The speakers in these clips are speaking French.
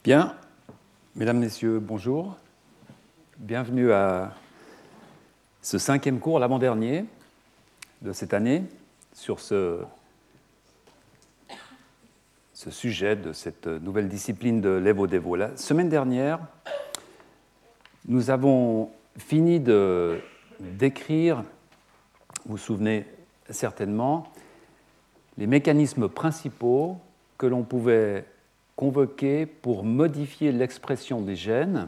Bien, mesdames, messieurs, bonjour. Bienvenue à ce 5e cours, l'avant-dernier de cette année, sur ce sujet de cette nouvelle discipline de l'Evo-Devo. La semaine dernière, nous avons fini de décrire, vous vous souvenez certainement, les mécanismes principaux que l'on pouvait convoquer pour modifier l'expression des gènes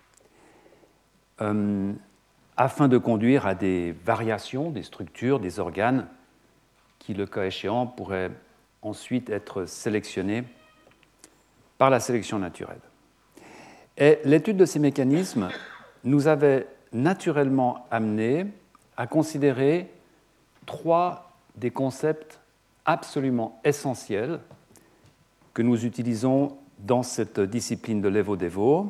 afin de conduire à des variations des structures, des organes qui, le cas échéant, pourraient ensuite être sélectionnés par la sélection naturelle. Et l'étude de ces mécanismes nous avait naturellement amené à considérer 3 des concepts absolument essentiels que nous utilisons dans cette discipline de l'Evo-Devo.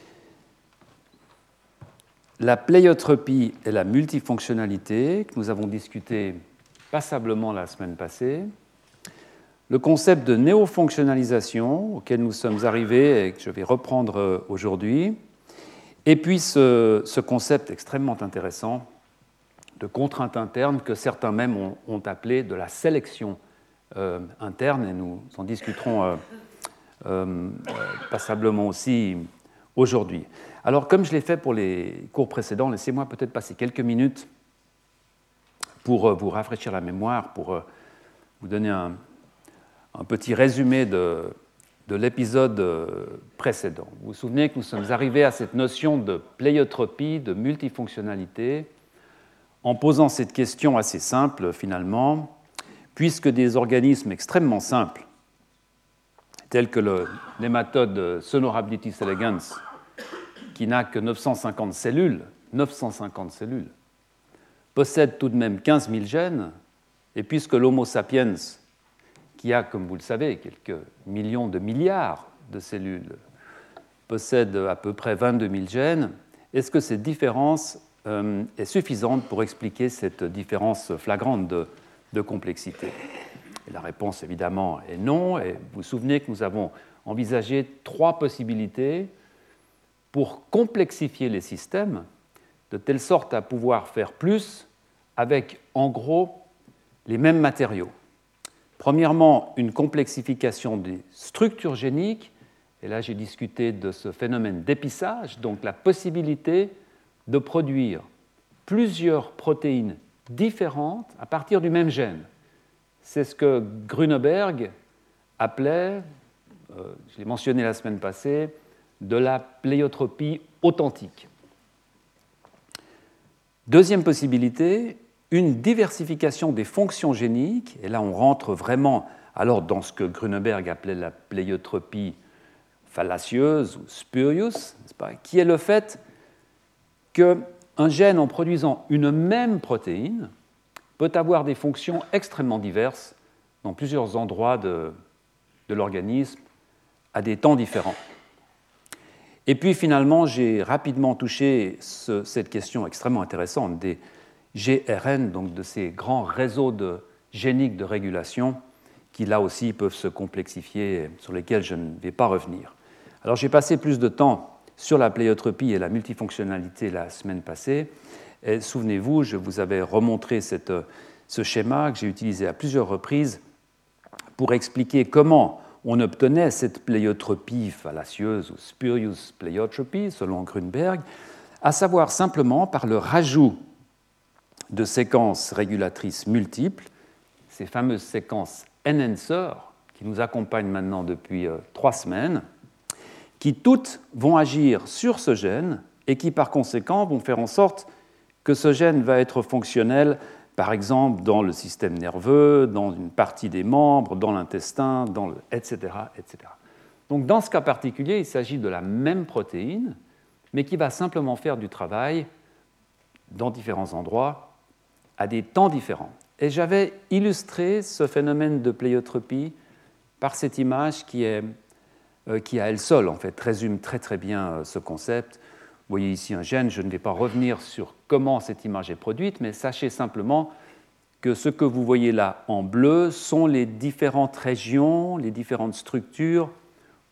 La pléiotropie et la multifonctionnalité, que nous avons discuté passablement la semaine passée. Le concept de néofonctionnalisation, auquel nous sommes arrivés et que je vais reprendre aujourd'hui. Et puis ce concept extrêmement intéressant de contrainte interne que certains même ont appelé de la sélection interne, et nous en discuterons passablement aussi aujourd'hui. Alors, comme je l'ai fait pour les cours précédents, laissez-moi peut-être passer quelques minutes pour vous rafraîchir la mémoire, pour vous donner un petit résumé de l'épisode précédent. Vous vous souvenez que nous sommes arrivés à cette notion de pléiotropie, de multifonctionnalité, en posant cette question assez simple, finalement, puisque des organismes extrêmement simples, tels que le nématode Sonorhabditis elegans, qui n'a que 950 cellules, possède tout de même 15 000 gènes, et puisque l'Homo sapiens, qui a, comme vous le savez, quelques millions de milliards de cellules, possède à peu près 22 000 gènes, est-ce que cette différence est suffisante pour expliquer cette différence flagrante de complexité? Et la réponse, évidemment, est non. Et vous vous souvenez que nous avons envisagé 3 possibilités pour complexifier les systèmes, de telle sorte à pouvoir faire plus avec, en gros, les mêmes matériaux. Premièrement, une complexification des structures géniques, et là j'ai discuté de ce phénomène d'épissage, donc la possibilité de produire plusieurs protéines différentes à partir du même gène. C'est ce que Grüneberg appelait, je l'ai mentionné la semaine passée, de la pléiotropie authentique. Deuxième possibilité, une diversification des fonctions géniques, et là on rentre vraiment alors dans ce que Grüneberg appelait la pléiotropie fallacieuse ou spurious, n'est-ce pas, qui est le fait qu'un gène en produisant une même protéine peut avoir des fonctions extrêmement diverses dans plusieurs endroits de l'organisme à des temps différents. Et puis finalement, j'ai rapidement touché cette question extrêmement intéressante des GRN, donc de ces grands réseaux géniques de régulation qui là aussi peuvent se complexifier, sur lesquels je ne vais pas revenir. Alors j'ai passé plus de temps sur la pléiotropie et la multifonctionnalité la semaine passée. Et souvenez-vous, je vous avais remontré ce schéma que j'ai utilisé à plusieurs reprises pour expliquer comment on obtenait cette pléiotropie fallacieuse ou spurious pléiotropie, selon Grünberg, à savoir simplement par le rajout de séquences régulatrices multiples, ces fameuses séquences enhancer qui nous accompagnent maintenant depuis 3 semaines, qui toutes vont agir sur ce gène et qui, par conséquent, vont faire en sorte que ce gène va être fonctionnel, par exemple, dans le système nerveux, dans une partie des membres, dans l'intestin, etc., etc. Donc, dans ce cas particulier, il s'agit de la même protéine, mais qui va simplement faire du travail dans différents endroits, à des temps différents. Et j'avais illustré ce phénomène de pléiotropie par cette image qui, à elle seule, en fait, résume très très bien ce concept. Vous voyez ici un gène, je ne vais pas revenir sur comment cette image est produite, mais sachez simplement que ce que vous voyez là en bleu sont les différentes régions, les différentes structures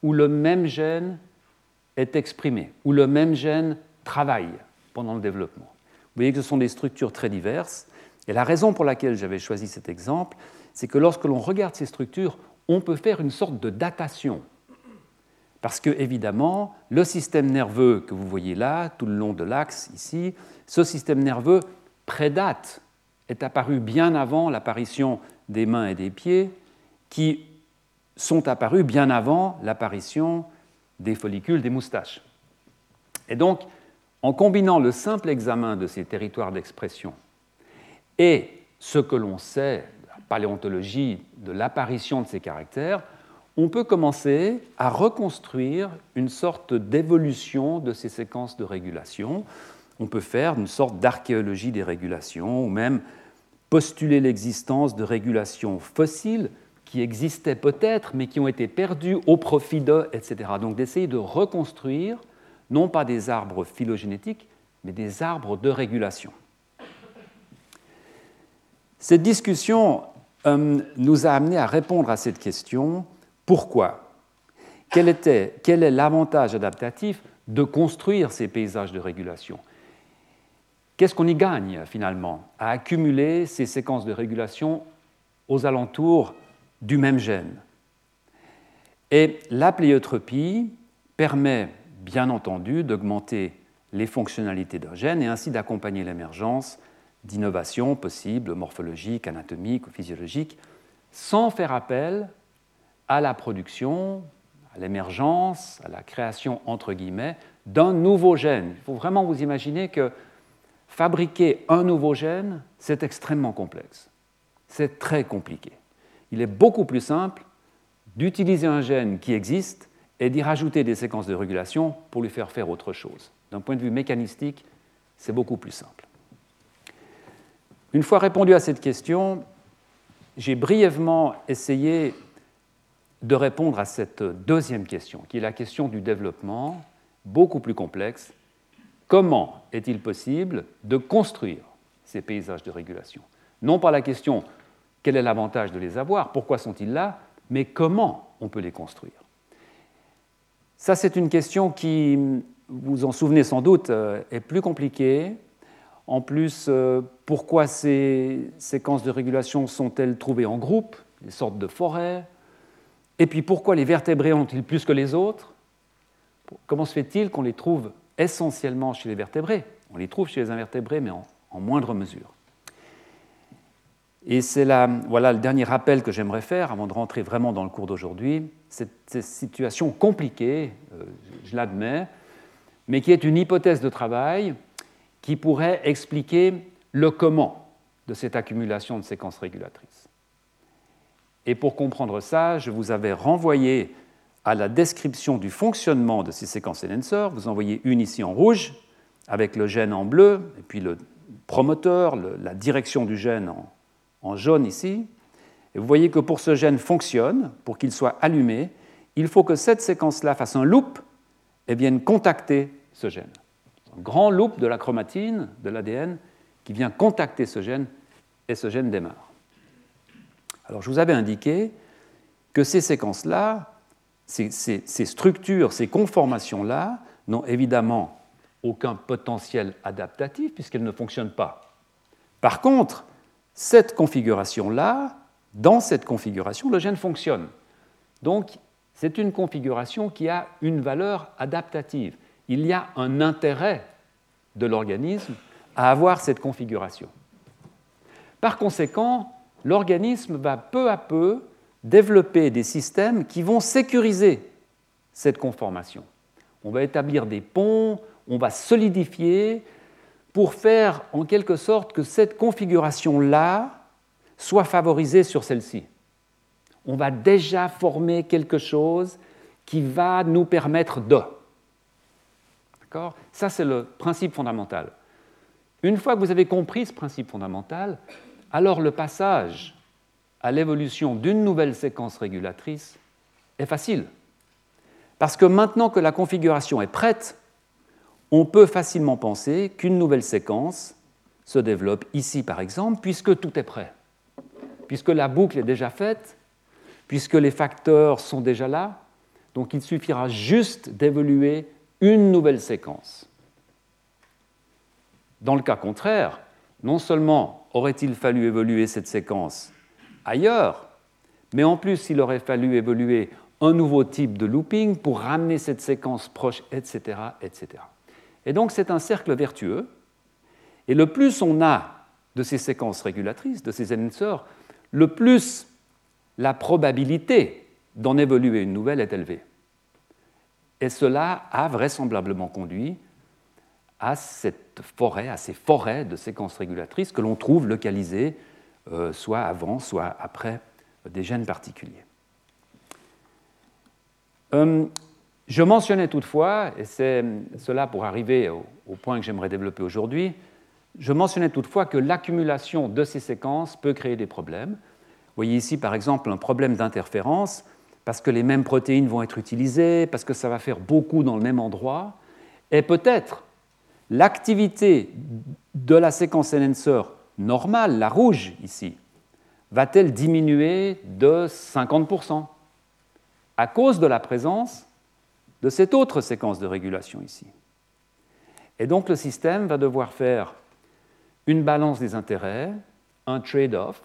où le même gène est exprimé, où le même gène travaille pendant le développement. Vous voyez que ce sont des structures très diverses. Et la raison pour laquelle j'avais choisi cet exemple, c'est que lorsque l'on regarde ces structures, on peut faire une sorte de datation. Parce que, évidemment, le système nerveux que vous voyez là, tout le long de l'axe ici, ce système nerveux prédate, est apparu bien avant l'apparition des mains et des pieds, qui sont apparus bien avant l'apparition des follicules, des moustaches. Et donc, en combinant le simple examen de ces territoires d'expression et ce que l'on sait de la paléontologie de l'apparition de ces caractères, on peut commencer à reconstruire une sorte d'évolution de ces séquences de régulation. On peut faire une sorte d'archéologie des régulations ou même postuler l'existence de régulations fossiles qui existaient peut-être mais qui ont été perdues au profit de, etc. Donc d'essayer de reconstruire non pas des arbres phylogénétiques, mais des arbres de régulation. Cette discussion nous a amené à répondre à cette question. Pourquoi ? Quel est l'avantage adaptatif de construire ces paysages de régulation ? Qu'est-ce qu'on y gagne finalement à accumuler ces séquences de régulation aux alentours du même gène ? Et la pléiotropie permet bien entendu d'augmenter les fonctionnalités d'un gène et ainsi d'accompagner l'émergence d'innovations possibles, morphologiques, anatomiques ou physiologiques, sans faire appel à la production, à l'émergence, à la création, entre guillemets, d'un nouveau gène. Il faut vraiment vous imaginer que fabriquer un nouveau gène, c'est extrêmement complexe. C'est très compliqué. Il est beaucoup plus simple d'utiliser un gène qui existe et d'y rajouter des séquences de régulation pour lui faire faire autre chose. D'un point de vue mécanistique, c'est beaucoup plus simple. Une fois répondu à cette question, j'ai brièvement essayé de répondre à cette deuxième question, qui est la question du développement, beaucoup plus complexe. Comment est-il possible de construire ces paysages de régulation ? Non pas la question « quel est l'avantage de les avoir ? Pourquoi sont-ils là ?» mais comment on peut les construire ? Ça, c'est une question qui, vous en souvenez sans doute, est plus compliquée. En plus, pourquoi ces séquences de régulation sont-elles trouvées en groupe, des sortes de forêts ? Et puis, pourquoi les vertébrés ont-ils plus que les autres ? Comment se fait-il qu'on les trouve essentiellement chez les vertébrés ? On les trouve chez les invertébrés, mais en moindre mesure. Et c'est voilà le dernier rappel que j'aimerais faire avant de rentrer vraiment dans le cours d'aujourd'hui. Cette situation compliquée, je l'admets, mais qui est une hypothèse de travail qui pourrait expliquer le comment de cette accumulation de séquences régulatrices. Et pour comprendre ça, je vous avais renvoyé à la description du fonctionnement de ces séquences enhancers. Vous en voyez une ici en rouge, avec le gène en bleu, et puis le promoteur, la direction du gène en jaune ici. Et vous voyez que pour ce gène fonctionne, pour qu'il soit allumé, il faut que cette séquence-là fasse un loop et vienne contacter ce gène. Un grand loop de la chromatine, de l'ADN, qui vient contacter ce gène, et ce gène démarre. Alors, je vous avais indiqué que ces séquences-là, ces structures, ces conformations-là, n'ont évidemment aucun potentiel adaptatif puisqu'elles ne fonctionnent pas. Par contre, cette configuration-là, dans cette configuration, le gène fonctionne. Donc, c'est une configuration qui a une valeur adaptative. Il y a un intérêt de l'organisme à avoir cette configuration. Par conséquent, l'organisme va peu à peu développer des systèmes qui vont sécuriser cette conformation. On va établir des ponts, on va solidifier pour faire en quelque sorte que cette configuration-là soit favorisée sur celle-ci. On va déjà former quelque chose qui va nous permettre de. D'accord ? Ça, c'est le principe fondamental. Une fois que vous avez compris ce principe fondamental, alors le passage à l'évolution d'une nouvelle séquence régulatrice est facile. Parce que maintenant que la configuration est prête, on peut facilement penser qu'une nouvelle séquence se développe ici, par exemple, puisque tout est prêt, puisque la boucle est déjà faite, puisque les facteurs sont déjà là. Donc il suffira juste d'évoluer une nouvelle séquence. Dans le cas contraire, non seulement aurait-il fallu évoluer cette séquence ailleurs, mais en plus il aurait fallu évoluer un nouveau type de looping pour ramener cette séquence proche, etc., etc. Et donc c'est un cercle vertueux, et le plus on a de ces séquences régulatrices, de ces enhancers, le plus la probabilité d'en évoluer une nouvelle est élevée. Et cela a vraisemblablement conduit à cette forêt, à ces forêts de séquences régulatrices que l'on trouve localisées soit avant, soit après des gènes particuliers. Je mentionnais toutefois, et c'est cela pour arriver au point que j'aimerais développer aujourd'hui, je mentionnais toutefois que l'accumulation de ces séquences peut créer des problèmes. Vous voyez ici par exemple un problème d'interférence parce que les mêmes protéines vont être utilisées, parce que ça va faire beaucoup dans le même endroit, et peut-être l'activité de la séquence enhancer normale, la rouge ici, va-t-elle diminuer de 50% à cause de la présence de cette autre séquence de régulation ici. Et donc le système va devoir faire une balance des intérêts, un trade-off,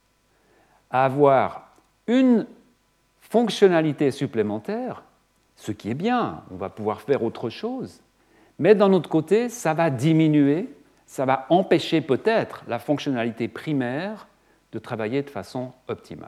à avoir une fonctionnalité supplémentaire, ce qui est bien, on va pouvoir faire autre chose, mais d'un autre côté, ça va diminuer, ça va empêcher peut-être la fonctionnalité primaire de travailler de façon optimale.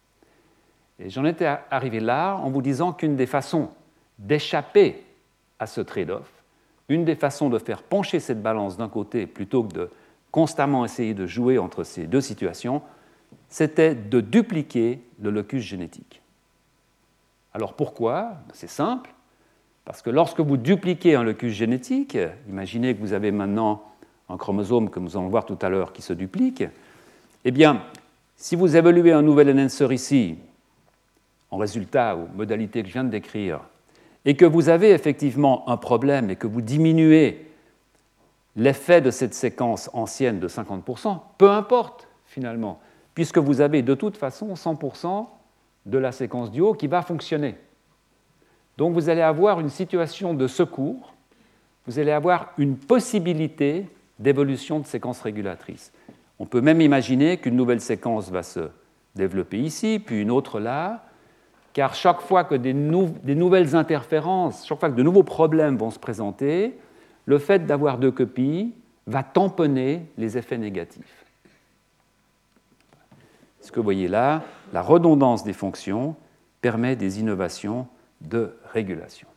Et j'en étais arrivé là en vous disant qu'une des façons d'échapper à ce trade-off, une des façons de faire pencher cette balance d'un côté plutôt que de constamment essayer de jouer entre ces deux situations, c'était de dupliquer le locus génétique. Alors pourquoi? C'est simple, parce que lorsque vous dupliquez un locus génétique, imaginez que vous avez maintenant un chromosome que nous allons voir tout à l'heure qui se duplique, eh bien, si vous évaluez un nouvel enhancer ici, en résultat ou modalité que je viens de décrire, et que vous avez effectivement un problème et que vous diminuez l'effet de cette séquence ancienne de 50%, peu importe finalement, puisque vous avez de toute façon 100% de la séquence du haut qui va fonctionner. Donc vous allez avoir une situation de secours, vous allez avoir une possibilité d'évolution de séquences régulatrices. On peut même imaginer qu'une nouvelle séquence va se développer ici, puis une autre là, car chaque fois que des nouvelles interférences, chaque fois que de nouveaux problèmes vont se présenter, le fait d'avoir deux copies va tamponner les effets négatifs. Ce que vous voyez là, la redondance des fonctions permet des innovations de régulation.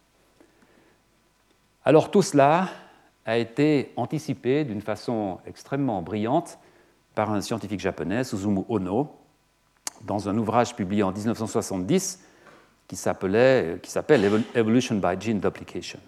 Alors tout cela a été anticipé d'une façon extrêmement brillante par un scientifique japonais, Susumu Ono, dans un ouvrage publié en 1970 qui s'appelle Evolution by Gene Duplication.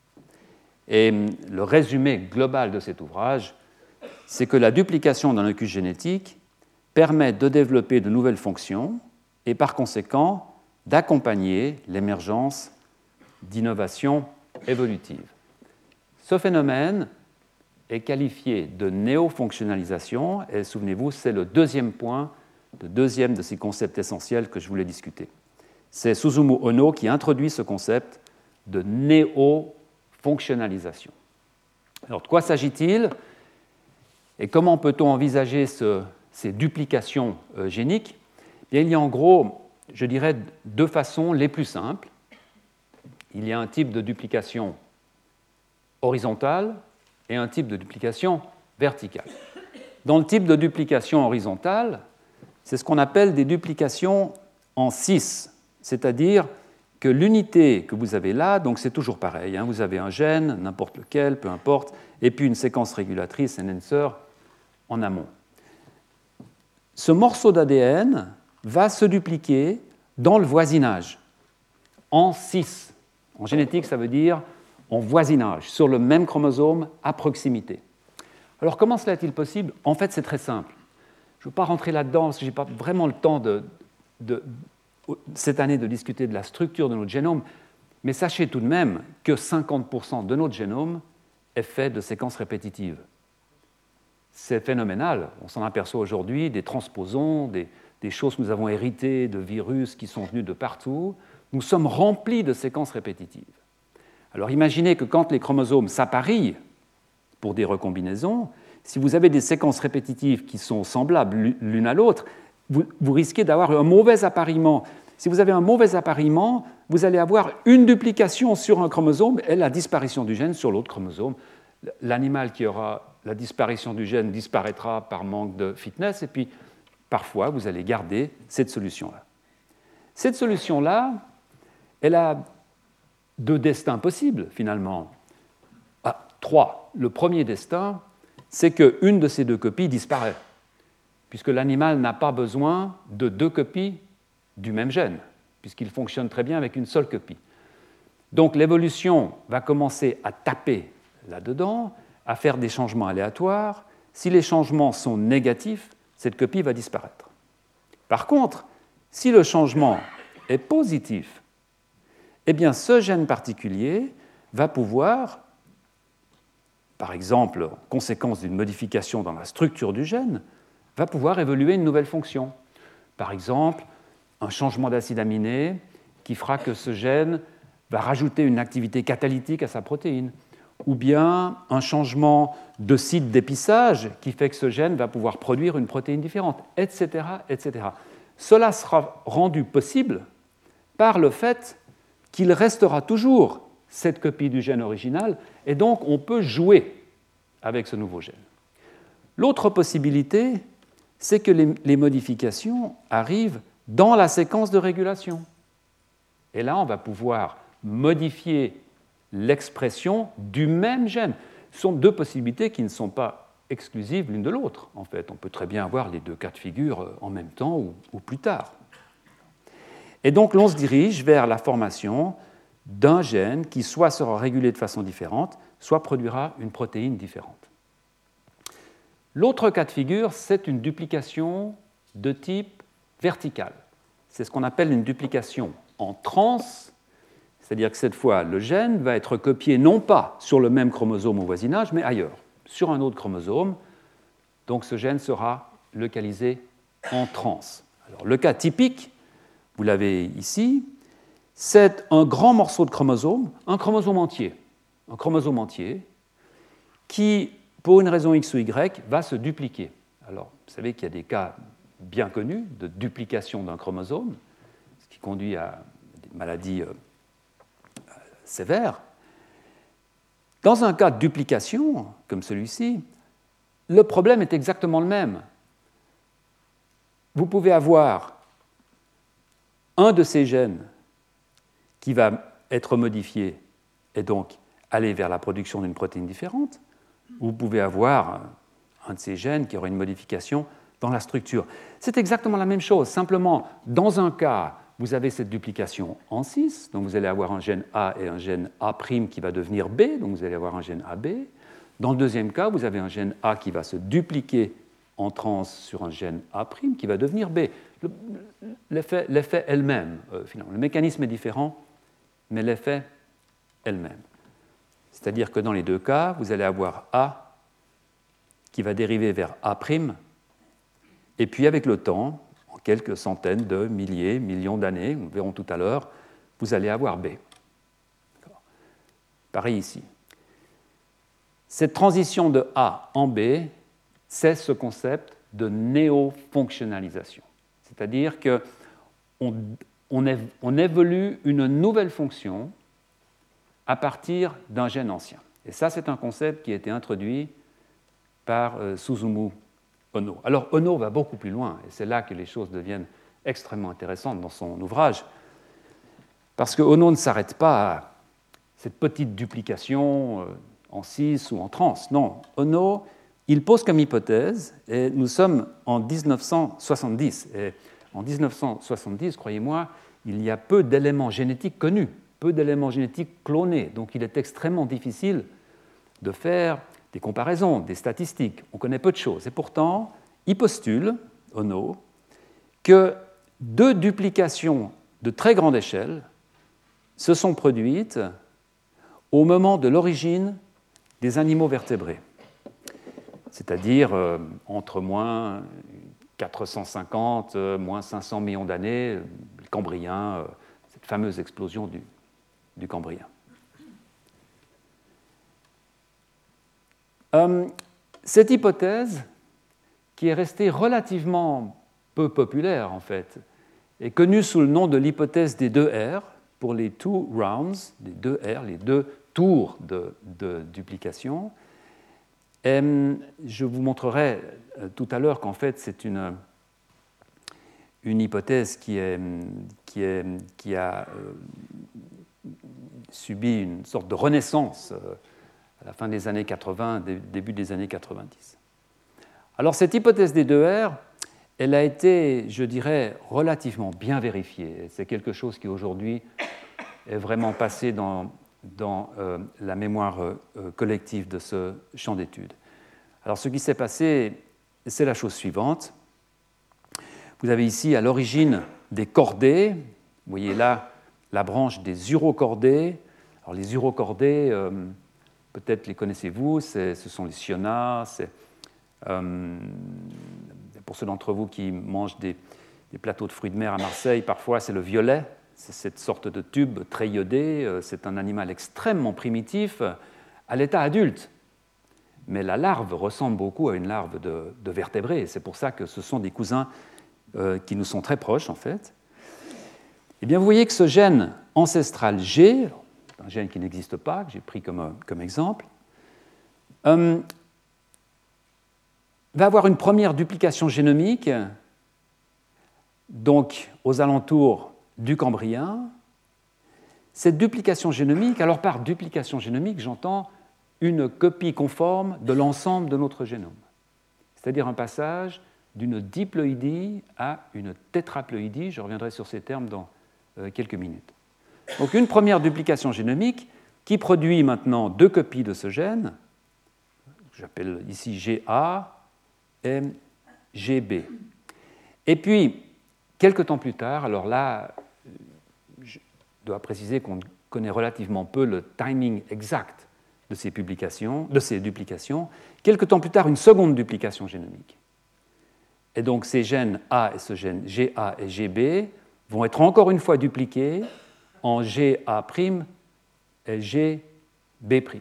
Et le résumé global de cet ouvrage, c'est que la duplication d'un locus génétique permet de développer de nouvelles fonctions et par conséquent d'accompagner l'émergence d'innovations évolutives. Ce phénomène est qualifié de néofonctionnalisation et souvenez-vous, c'est le deuxième point, le deuxième de ces concepts essentiels que je voulais discuter. C'est Susumu Ono qui introduit ce concept de néofonctionnalisation. Alors, de quoi s'agit-il et comment peut-on envisager ces duplications géniques? Bien, il y a en gros, je dirais, deux façons les plus simples. Il y a un type de duplication horizontale et un type de duplication verticale. Dans le type de duplication horizontale, c'est ce qu'on appelle des duplications en 6, c'est-à-dire que l'unité que vous avez là, donc c'est toujours pareil, vous avez un gène, n'importe lequel, peu importe, et puis une séquence régulatrice, un enhancer, en amont. Ce morceau d'ADN va se dupliquer dans le voisinage, en 6. En génétique, ça veut dire en voisinage, sur le même chromosome, à proximité. Alors, comment cela est-il possible? En fait, c'est très simple. Je ne veux pas rentrer là-dedans, parce que je n'ai pas vraiment le temps cette année de discuter de la structure de notre génome, mais sachez tout de même que 50% de notre génome est fait de séquences répétitives. C'est phénoménal, on s'en aperçoit aujourd'hui, des transposons, des choses que nous avons héritées de virus qui sont venus de partout. nous sommes remplis de séquences répétitives. Alors imaginez que quand les chromosomes s'apparient pour des recombinaisons, si vous avez des séquences répétitives qui sont semblables l'une à l'autre, vous risquez d'avoir un mauvais appariement. Si vous avez un mauvais appariement, vous allez avoir une duplication sur un chromosome et la disparition du gène sur l'autre chromosome. L'animal qui aura la disparition du gène disparaîtra par manque de fitness, et puis parfois vous allez garder cette solution-là. Cette solution-là, elle a deux destins possibles finalement. Trois. Le premier destin, c'est qu'une de ces deux copies disparaît, puisque l'animal n'a pas besoin de deux copies du même gène, puisqu'il fonctionne très bien avec une seule copie. Donc l'évolution va commencer à taper là-dedans, à faire des changements aléatoires. Si les changements sont négatifs, cette copie va disparaître. Par contre, si le changement est positif, eh bien ce gène particulier va pouvoir, par exemple, en conséquence d'une modification dans la structure du gène, va pouvoir évoluer une nouvelle fonction. Par exemple, un changement d'acide aminé qui fera que ce gène va rajouter une activité catalytique à sa protéine, ou bien un changement de site d'épissage qui fait que ce gène va pouvoir produire une protéine différente, etc., etc. Cela sera rendu possible par le fait qu'il restera toujours cette copie du gène original, et donc on peut jouer avec ce nouveau gène. L'autre possibilité, c'est que les modifications arrivent dans la séquence de régulation. Et là, on va pouvoir modifier l'expression du même gène. Ce sont deux possibilités qui ne sont pas exclusives l'une de l'autre. En fait, on peut très bien avoir les deux cas de figure en même temps ou plus tard. Et donc, l'on se dirige vers la formation d'un gène qui soit sera régulé de façon différente, soit produira une protéine différente. L'autre cas de figure, c'est une duplication de type vertical. C'est ce qu'on appelle une duplication en trans, c'est-à-dire que cette fois, le gène va être copié non pas sur le même chromosome au voisinage, mais ailleurs, sur un autre chromosome. Donc ce gène sera localisé en trans. Alors, le cas typique, vous l'avez ici, c'est un grand morceau de chromosome, un chromosome entier qui, pour une raison X ou Y, va se dupliquer. Alors, vous savez qu'il y a des cas bien connus de duplication d'un chromosome, ce qui conduit à des maladies sévères. Dans un cas de duplication, comme celui-ci, le problème est exactement le même. Vous pouvez avoir un de ces gènes qui va être modifié et donc aller vers la production d'une protéine différente, ou vous pouvez avoir un de ces gènes qui aura une modification dans la structure. C'est exactement la même chose, simplement, dans un cas, vous avez cette duplication en 6, donc vous allez avoir un gène A et un gène A' qui va devenir B, donc vous allez avoir un gène AB. Dans le deuxième cas, vous avez un gène A qui va se dupliquer en trans sur un gène A' qui va devenir B. L'effet est le même, finalement. Le mécanisme est différent, mais l'effet est le même. C'est-à-dire que dans les deux cas, vous allez avoir A qui va dériver vers A', et puis avec le temps, en quelques centaines de milliers, millions d'années, nous verrons tout à l'heure, vous allez avoir B. Pareil ici. Cette transition de A en B, c'est ce concept de néofonctionnalisation. C'est-à-dire qu'on évolue une nouvelle fonction à partir d'un gène ancien. Et ça, c'est un concept qui a été introduit par Susumu Ono. Alors, Ono va beaucoup plus loin, et c'est là que les choses deviennent extrêmement intéressantes dans son ouvrage, parce que Ono ne s'arrête pas à cette petite duplication en 6 ou en trans. Non, Ono, il pose comme hypothèse, et nous sommes en 1970, et en 1970, croyez-moi, il y a peu d'éléments génétiques connus, peu d'éléments génétiques clonés, donc il est extrêmement difficile de faire des comparaisons, des statistiques. On connaît peu de choses. Et pourtant, il postule, Ono, que deux duplications de très grande échelle se sont produites au moment de l'origine des animaux vertébrés, c'est-à-dire entre moins 450, moins 500 millions d'années, le Cambrien, fameuse explosion du Cambrien. Cette hypothèse, qui est restée relativement peu populaire en fait, est connue sous le nom de l'hypothèse des 2 R, pour les two rounds, les 2 R, les 2 tours de duplication. Et je vous montrerai tout à l'heure qu'en fait c'est une hypothèse qui a subi une sorte de renaissance à la fin des années 80, début des années 90. Alors cette hypothèse des 2 R, elle a été, je dirais, relativement bien vérifiée. C'est quelque chose qui aujourd'hui est vraiment passé dans la mémoire collective de ce champ d'études. Alors ce qui s'est passé, c'est la chose suivante. Vous avez ici à l'origine des chordés. Vous voyez là la branche des urochordés. Alors les urochordés, peut-être les connaissez-vous, ce sont les sionats. Pour ceux d'entre vous qui mangent des plateaux de fruits de mer à Marseille, parfois c'est le violet, c'est cette sorte de tube très iodé. C'est un animal extrêmement primitif à l'état adulte. Mais la larve ressemble beaucoup à une larve de vertébrés. C'est pour ça que ce sont des cousins qui nous sont très proches, en fait. Eh bien, vous voyez que ce gène ancestral G, un gène qui n'existe pas, que j'ai pris comme exemple, va avoir une première duplication génomique, donc aux alentours du Cambrien. Cette duplication génomique, alors par duplication génomique, j'entends une copie conforme de l'ensemble de notre génome, c'est-à-dire un passage d'une diploïdie à une tétraploïdie. Je reviendrai sur ces termes dans quelques minutes. Donc une première duplication génomique qui produit maintenant 2 copies de ce gène, que j'appelle ici GA et GB. Et puis, quelques temps plus tard, alors là, je dois préciser qu'on connaît relativement peu le timing exact de ces duplications, quelques temps plus tard, une seconde duplication génomique. Et donc ces gènes A et ce gène GA et GB vont être encore une fois dupliqués en GA' et GB'.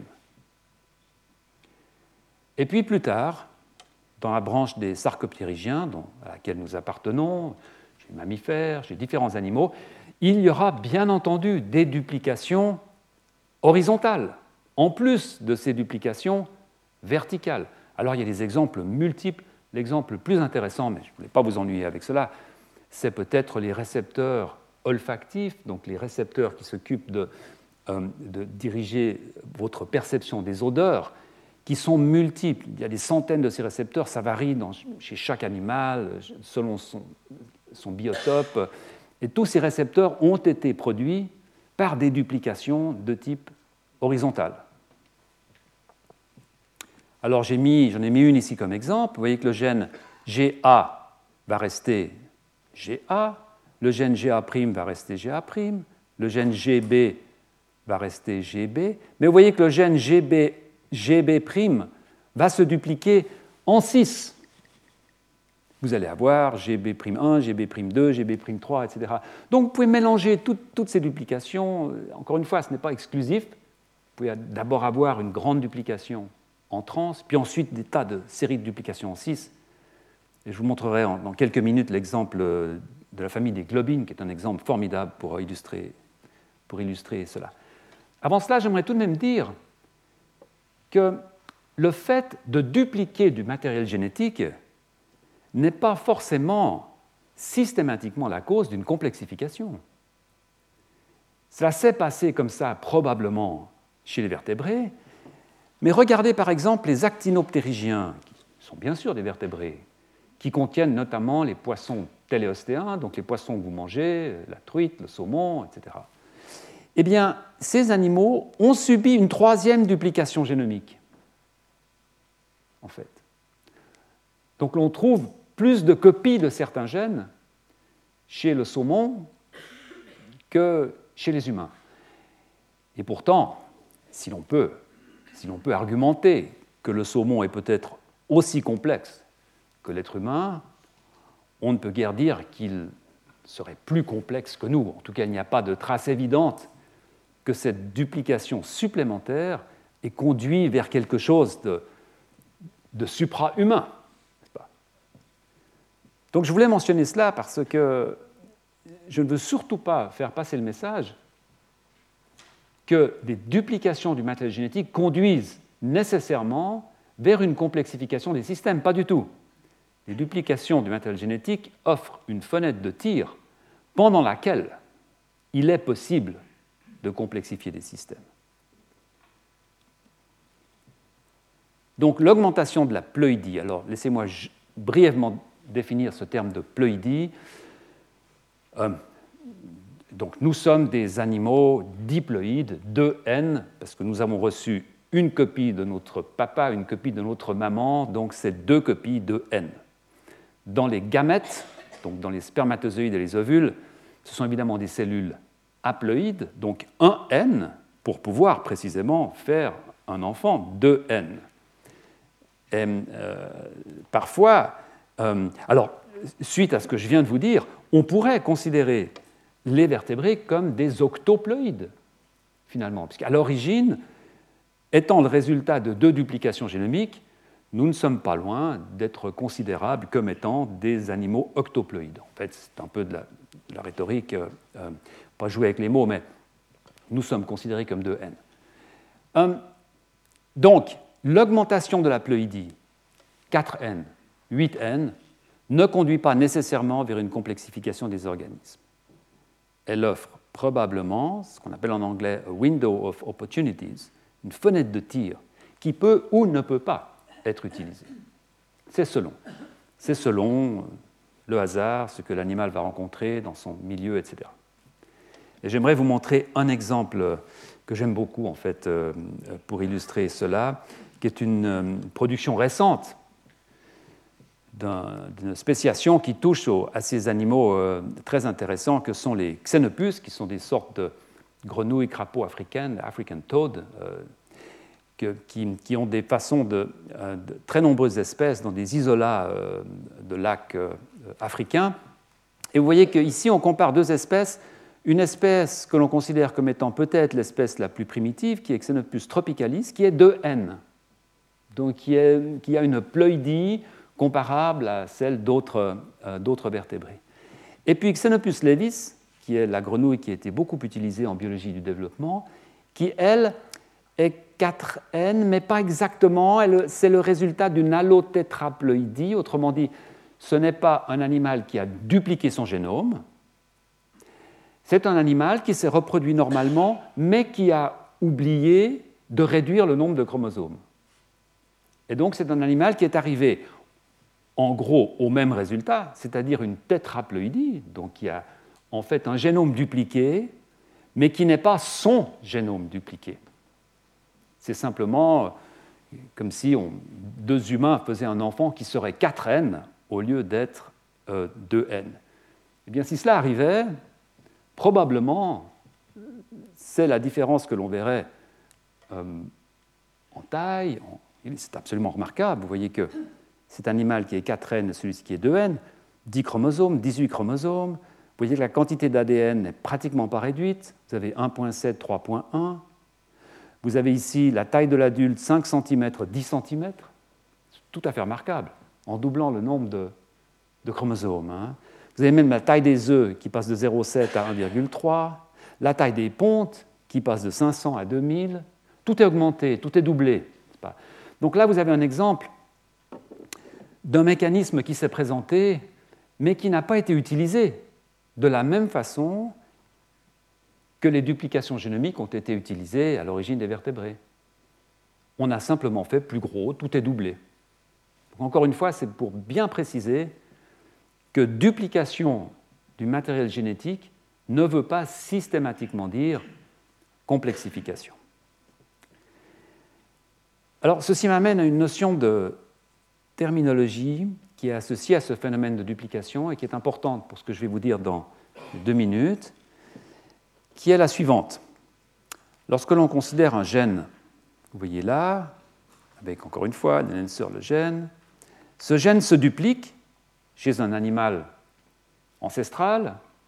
Et puis plus tard, dans la branche des sarcoptérygiens, à laquelle nous appartenons, chez les mammifères, chez différents animaux, il y aura bien entendu des duplications horizontales, en plus de ces duplications verticales. Alors il y a des exemples multiples. L'exemple le plus intéressant, mais je ne voulais pas vous ennuyer avec cela, c'est peut-être les récepteurs olfactifs, donc les récepteurs qui s'occupent de diriger votre perception des odeurs, qui sont multiples. Il y a des centaines de ces récepteurs, ça varie chez chaque animal, selon son biotope. Et tous ces récepteurs ont été produits par des duplications de type horizontal. Alors j'en ai mis une ici comme exemple. Vous voyez que le gène GA va rester GA, le gène GA' va rester GA', le gène GB va rester GB, mais vous voyez que le gène GB' va se dupliquer en 6. Vous allez avoir GB'1, GB'2, GB'3, etc. Donc vous pouvez mélanger toutes ces duplications. Encore une fois, ce n'est pas exclusif. Vous pouvez d'abord avoir une grande duplication en trans, puis ensuite des tas de séries de duplications en 6. Et je vous montrerai dans quelques minutes l'exemple de la famille des globines, qui est un exemple formidable pour illustrer cela. Avant cela, j'aimerais tout de même dire que le fait de dupliquer du matériel génétique n'est pas forcément systématiquement la cause d'une complexification. Cela s'est passé comme ça probablement chez les vertébrés, mais regardez par exemple les actinoptérygiens, qui sont bien sûr des vertébrés, qui contiennent notamment les poissons téléostéens, donc les poissons que vous mangez, la truite, le saumon, etc. Eh bien, ces animaux ont subi une 3e duplication génomique, en fait. Donc l'on trouve plus de copies de certains gènes chez le saumon que chez les humains. Et pourtant, si l'on peut argumenter que le saumon est peut-être aussi complexe que l'être humain, on ne peut guère dire qu'il serait plus complexe que nous. En tout cas, il n'y a pas de trace évidente que cette duplication supplémentaire ait conduit vers quelque chose de supra-humain. Donc je voulais mentionner cela parce que je ne veux surtout pas faire passer le message que des duplications du matériel génétique conduisent nécessairement vers une complexification des systèmes. Pas du tout. Les duplications du matériel génétique offrent une fenêtre de tir pendant laquelle il est possible de complexifier des systèmes. Donc l'augmentation de la ploïdie. Alors laissez-moi brièvement définir ce terme de ploïdie. Donc nous sommes des animaux diploïdes, 2N, parce que nous avons reçu une copie de notre papa, une copie de notre maman, donc c'est 2 copies de N. Dans les gamètes, donc dans les spermatozoïdes et les ovules, ce sont évidemment des cellules haploïdes, donc 1N, pour pouvoir précisément faire un enfant 2N. Et, parfois, alors, suite à ce que je viens de vous dire, on pourrait considérer les vertébrés comme des octoploïdes, finalement, puisqu'à l'origine, étant le résultat de 2 duplications génomiques, nous ne sommes pas loin d'être considérables comme étant des animaux octoploïdes. En fait, c'est un peu de la rhétorique, pas jouer avec les mots, mais nous sommes considérés comme 2N. Donc, l'augmentation de la ploïdie, 4N, 8N, ne conduit pas nécessairement vers une complexification des organismes. Elle offre probablement ce qu'on appelle en anglais a window of opportunities, une fenêtre de tir qui peut ou ne peut pas être utilisée. C'est selon le hasard, ce que l'animal va rencontrer dans son milieu, etc. Et j'aimerais vous montrer un exemple que j'aime beaucoup, en fait, pour illustrer cela, qui est une production récente d'une spéciation qui touche à ces animaux très intéressants que sont les xénopus, qui sont des sortes de grenouilles crapauds africaines, African toad, qui ont des façons de très nombreuses espèces dans des isolats de lacs africains. Et vous voyez qu'ici, on compare 2 espèces. Une espèce que l'on considère comme étant peut-être l'espèce la plus primitive, qui est Xenopus tropicalis, qui est 2N, donc qui a une ploïdie comparable à celle d'autres vertébrés. Et puis Xenopus levis, qui est la grenouille qui a été beaucoup utilisée en biologie du développement, qui, elle, est 4N, mais pas exactement. C'est le résultat d'une allotétraploïdie. Autrement dit, ce n'est pas un animal qui a dupliqué son génome. C'est un animal qui s'est reproduit normalement, mais qui a oublié de réduire le nombre de chromosomes. Et donc, c'est un animal qui est arrivé, en gros, au même résultat, c'est-à-dire une tétraploïdie, donc qui a en fait un génome dupliqué, mais qui n'est pas son génome dupliqué. C'est simplement comme si 2 humains faisaient un enfant qui serait 4N au lieu d'être 2N. Eh bien, si cela arrivait, probablement, c'est la différence que l'on verrait en taille. C'est absolument remarquable. Vous voyez que cet animal qui est 4N, celui qui est 2N, 10 chromosomes, 18 chromosomes. Vous voyez que la quantité d'ADN n'est pratiquement pas réduite. Vous avez 1,7, 3,1. Vous avez ici la taille de l'adulte, 5 cm, 10 cm. C'est tout à fait remarquable, en doublant le nombre de chromosomes. Vous avez même la taille des œufs qui passe de 0,7 à 1,3, la taille des pontes qui passe de 500 à 2000. Tout est augmenté, tout est doublé. Donc là, vous avez un exemple d'un mécanisme qui s'est présenté, mais qui n'a pas été utilisé de la même façon que les duplications génomiques ont été utilisées à l'origine des vertébrés. On a simplement fait plus gros, tout est doublé. Donc, encore une fois, c'est pour bien préciser que duplication du matériel génétique ne veut pas systématiquement dire complexification. Alors, ceci m'amène à une notion de terminologie qui est associée à ce phénomène de duplication et qui est importante pour ce que je vais vous dire dans 2 minutes, qui est la suivante. Lorsque l'on considère un gène, vous voyez là, avec encore une fois, l'enhancer, le gène, ce gène se duplique chez un animal ancestral,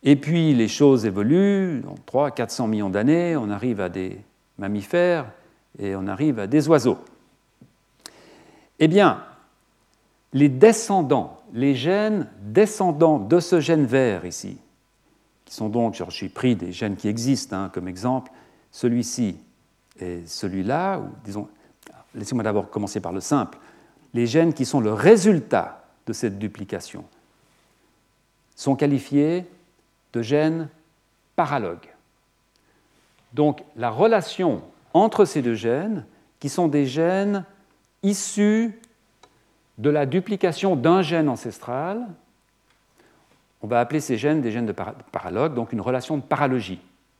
Et puis les choses évoluent, en 300-400 millions d'années, on arrive à des mammifères et on arrive à des oiseaux. Eh bien, les descendants, les gènes descendants de ce gène vert ici, qui sont donc, j'ai pris des gènes qui existent comme exemple, celui-ci et celui-là, ou disons, laissez-moi d'abord commencer par le simple, les gènes qui sont le résultat de cette duplication sont qualifiés de gènes paralogues. Donc la relation entre ces deux gènes, qui sont des gènes issus de la duplication d'un gène ancestral, on va appeler ces gènes des gènes de paralogue, donc une relation de paralogie.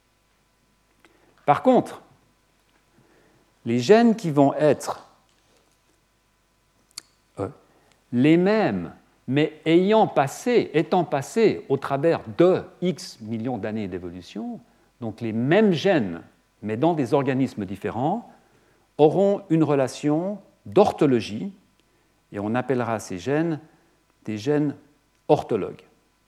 Par contre, les gènes qui vont être les mêmes, mais étant passés au travers de X millions d'années d'évolution, donc les mêmes gènes, mais dans des organismes différents, auront une relation d'orthologie, et on appellera ces gènes des gènes orthologues.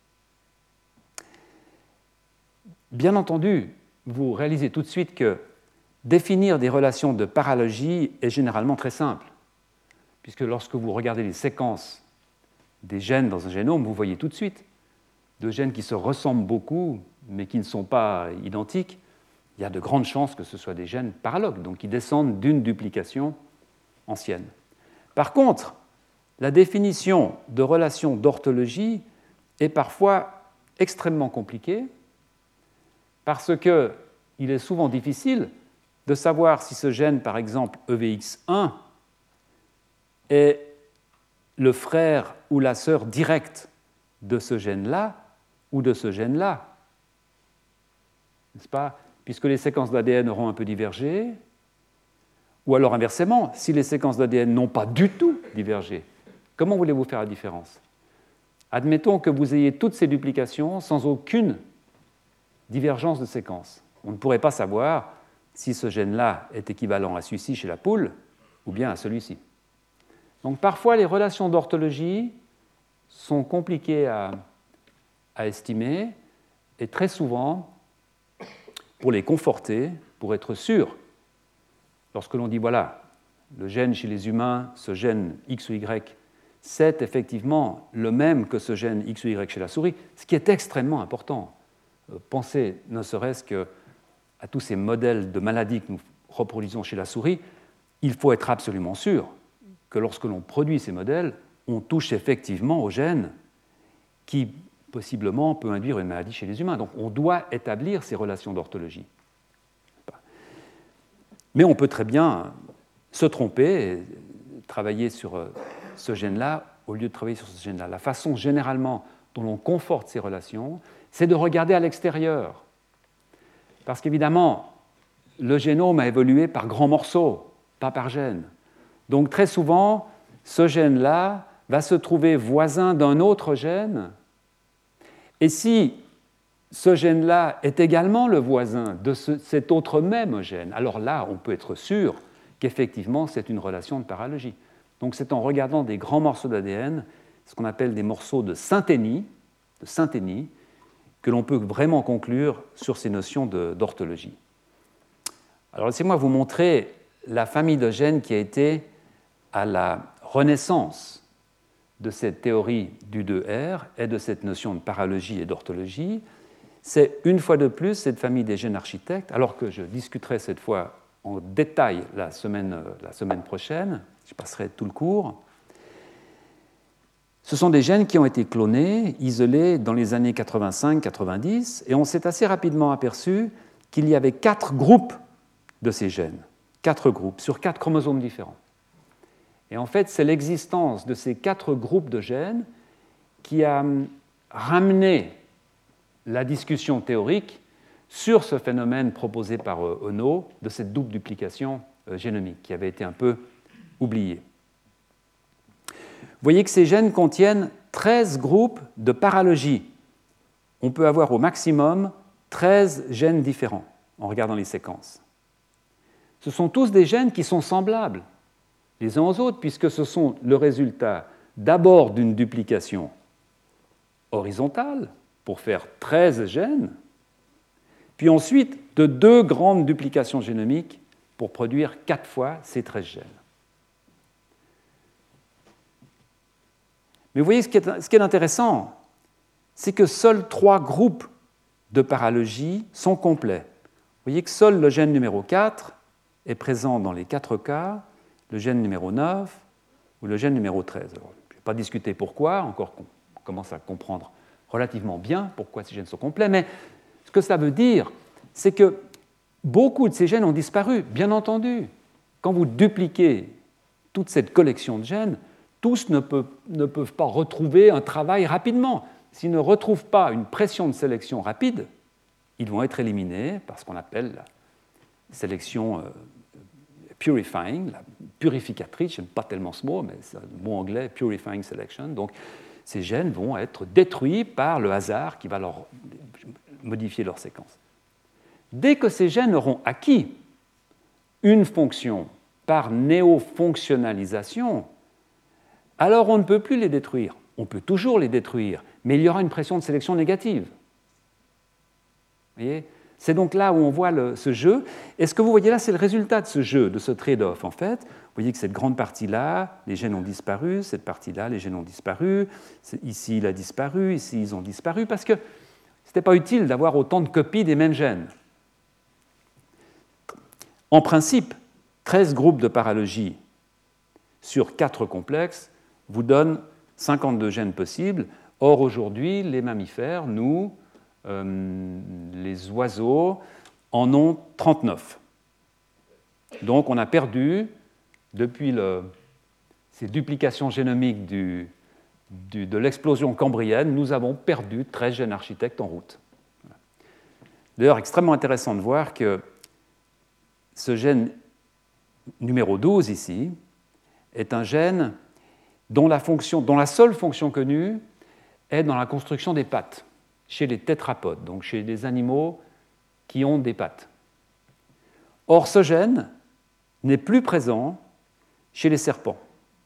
Bien entendu, vous réalisez tout de suite que définir des relations de paralogie est généralement très simple, puisque lorsque vous regardez les séquences des gènes dans un génome, vous voyez tout de suite deux gènes qui se ressemblent beaucoup, mais qui ne sont pas identiques. Il y a de grandes chances que ce soient des gènes paralogues, donc qui descendent d'une duplication ancienne. Par contre, la définition de relations d'orthologie est parfois extrêmement compliquée, parce qu'il est souvent difficile de savoir si ce gène, par exemple EVX1, est le frère ou la sœur directe de ce gène-là ou de ce gène-là. N'est-ce pas? Puisque les séquences d'ADN auront un peu divergé, ou alors inversement, si les séquences d'ADN n'ont pas du tout divergé, comment voulez-vous faire la différence? Admettons que vous ayez toutes ces duplications sans aucune divergence de séquence. On ne pourrait pas savoir si ce gène-là est équivalent à celui-ci chez la poule ou bien à celui-ci. Donc parfois, les relations d'orthologie sont compliquées à estimer, et très souvent, pour les conforter, pour être sûr, lorsque l'on dit, voilà, le gène chez les humains, ce gène X ou Y, c'est effectivement le même que ce gène X ou Y chez la souris, ce qui est extrêmement important. Pensez ne serait-ce qu'à tous ces modèles de maladies que nous reproduisons chez la souris, il faut être absolument sûr que lorsque l'on produit ces modèles, on touche effectivement au gène qui, possiblement, peut induire une maladie chez les humains. Donc on doit établir ces relations d'orthologie. Mais on peut très bien se tromper et travailler sur ce gène-là au lieu de travailler sur ce gène-là. La façon généralement dont l'on conforte ces relations, c'est de regarder à l'extérieur. Parce qu'évidemment, le génome a évolué par grands morceaux, pas par gène. Donc très souvent, ce gène-là va se trouver voisin d'un autre gène. Et si ce gène-là est également le voisin de cet autre même gène, alors là, on peut être sûr qu'effectivement, c'est une relation de paralogie. Donc c'est en regardant des grands morceaux d'ADN, ce qu'on appelle des morceaux de synthénie, que l'on peut vraiment conclure sur ces notions d'orthologie. Alors laissez-moi vous montrer la famille de gènes qui a été à la renaissance de cette théorie du 2R et de cette notion de paralogie et d'orthologie. C'est une fois de plus cette famille des gènes architectes, alors que je discuterai cette fois en détail la semaine prochaine, je passerai tout le cours. Ce sont des gènes qui ont été clonés, isolés dans les années 85-90, et on s'est assez rapidement aperçu qu'il y avait 4 groupes de ces gènes, 4 groupes, sur 4 chromosomes différents. Et en fait, c'est l'existence de ces 4 groupes de gènes qui a ramené la discussion théorique sur ce phénomène proposé par Ono de cette double duplication génomique qui avait été un peu oubliée. Vous voyez que ces gènes contiennent 13 groupes de paralogie. On peut avoir au maximum 13 gènes différents en regardant les séquences. Ce sont tous des gènes qui sont semblables les uns aux autres, puisque ce sont le résultat d'abord d'une duplication horizontale, pour faire 13 gènes, puis ensuite de 2 grandes duplications génomiques pour produire 4 fois ces 13 gènes. Mais vous voyez, ce qui est intéressant, c'est que seuls 3 groupes de paralogie sont complets. Vous voyez que seul le gène numéro 4 est présent dans les 4 cas, le gène numéro 9 ou le gène numéro 13. Alors, je ne vais pas discuter pourquoi, encore qu'on commence à comprendre relativement bien pourquoi ces gènes sont complets, mais ce que ça veut dire, c'est que beaucoup de ces gènes ont disparu, bien entendu. Quand vous dupliquez toute cette collection de gènes, tous ne peuvent pas retrouver un travail rapidement. S'ils ne retrouvent pas une pression de sélection rapide, ils vont être éliminés par ce qu'on appelle la sélection purifying, la purificatrice, je n'aime pas tellement ce mot, mais c'est le mot anglais, purifying selection. Donc, ces gènes vont être détruits par le hasard qui va leur modifier leur séquence. Dès que ces gènes auront acquis une fonction par néofonctionnalisation, alors on ne peut plus les détruire. On peut toujours les détruire, mais il y aura une pression de sélection négative. Vous voyez ? C'est donc là où on voit ce jeu. Et ce que vous voyez là, c'est le résultat de ce jeu, de ce trade-off, en fait. Vous voyez que cette grande partie-là, les gènes ont disparu, cette partie-là, les gènes ont disparu, ici, il a disparu, ici, ils ont disparu, parce que ce n'était pas utile d'avoir autant de copies des mêmes gènes. En principe, 13 groupes de paralogie sur 4 complexes vous donnent 52 gènes possibles. Or, aujourd'hui, les mammifères, nous, les oiseaux, en ont 39. Donc, on a perdu, depuis ces duplications génomiques de l'explosion cambrienne, nous avons perdu 13 gènes architectes en route. D'ailleurs, extrêmement intéressant de voir que ce gène numéro 12 ici est un gène dont la seule fonction connue est dans la construction des pattes, chez les tétrapodes, donc chez les animaux qui ont des pattes. Or, ce gène n'est plus présent chez les serpents.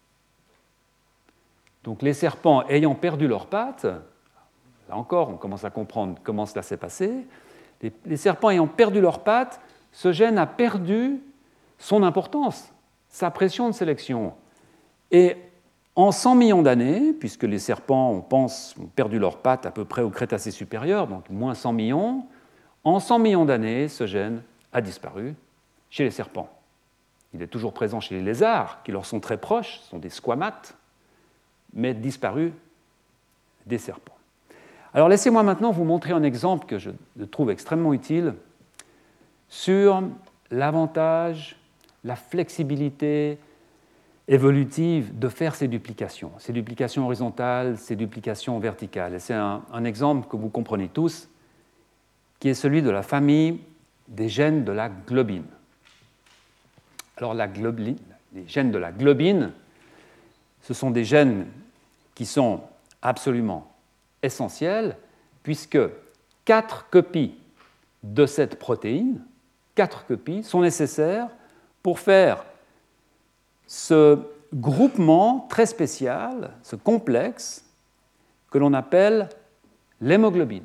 Donc, les serpents ayant perdu leurs pattes, là encore, on commence à comprendre comment cela s'est passé, les serpents ayant perdu leurs pattes, ce gène a perdu son importance, sa pression de sélection. Et en 100 millions d'années, puisque les serpents, on pense, ont perdu leurs pattes à peu près au Crétacé supérieur, donc moins 100 millions, en 100 millions d'années, ce gène a disparu chez les serpents. Il est toujours présent chez les lézards, qui leur sont très proches, sont des squamates, mais disparu des serpents. Alors laissez-moi maintenant vous montrer un exemple que je trouve extrêmement utile sur l'avantage, la flexibilité évolutive de faire ces duplications horizontales, ces duplications verticales. Et c'est un exemple que vous comprenez tous, qui est celui de la famille des gènes de la globine. Alors les gènes de la globine, ce sont des gènes qui sont absolument essentiels, puisque 4 copies de cette protéine, 4 copies, sont nécessaires pour faire ce groupement très spécial, ce complexe, que l'on appelle l'hémoglobine.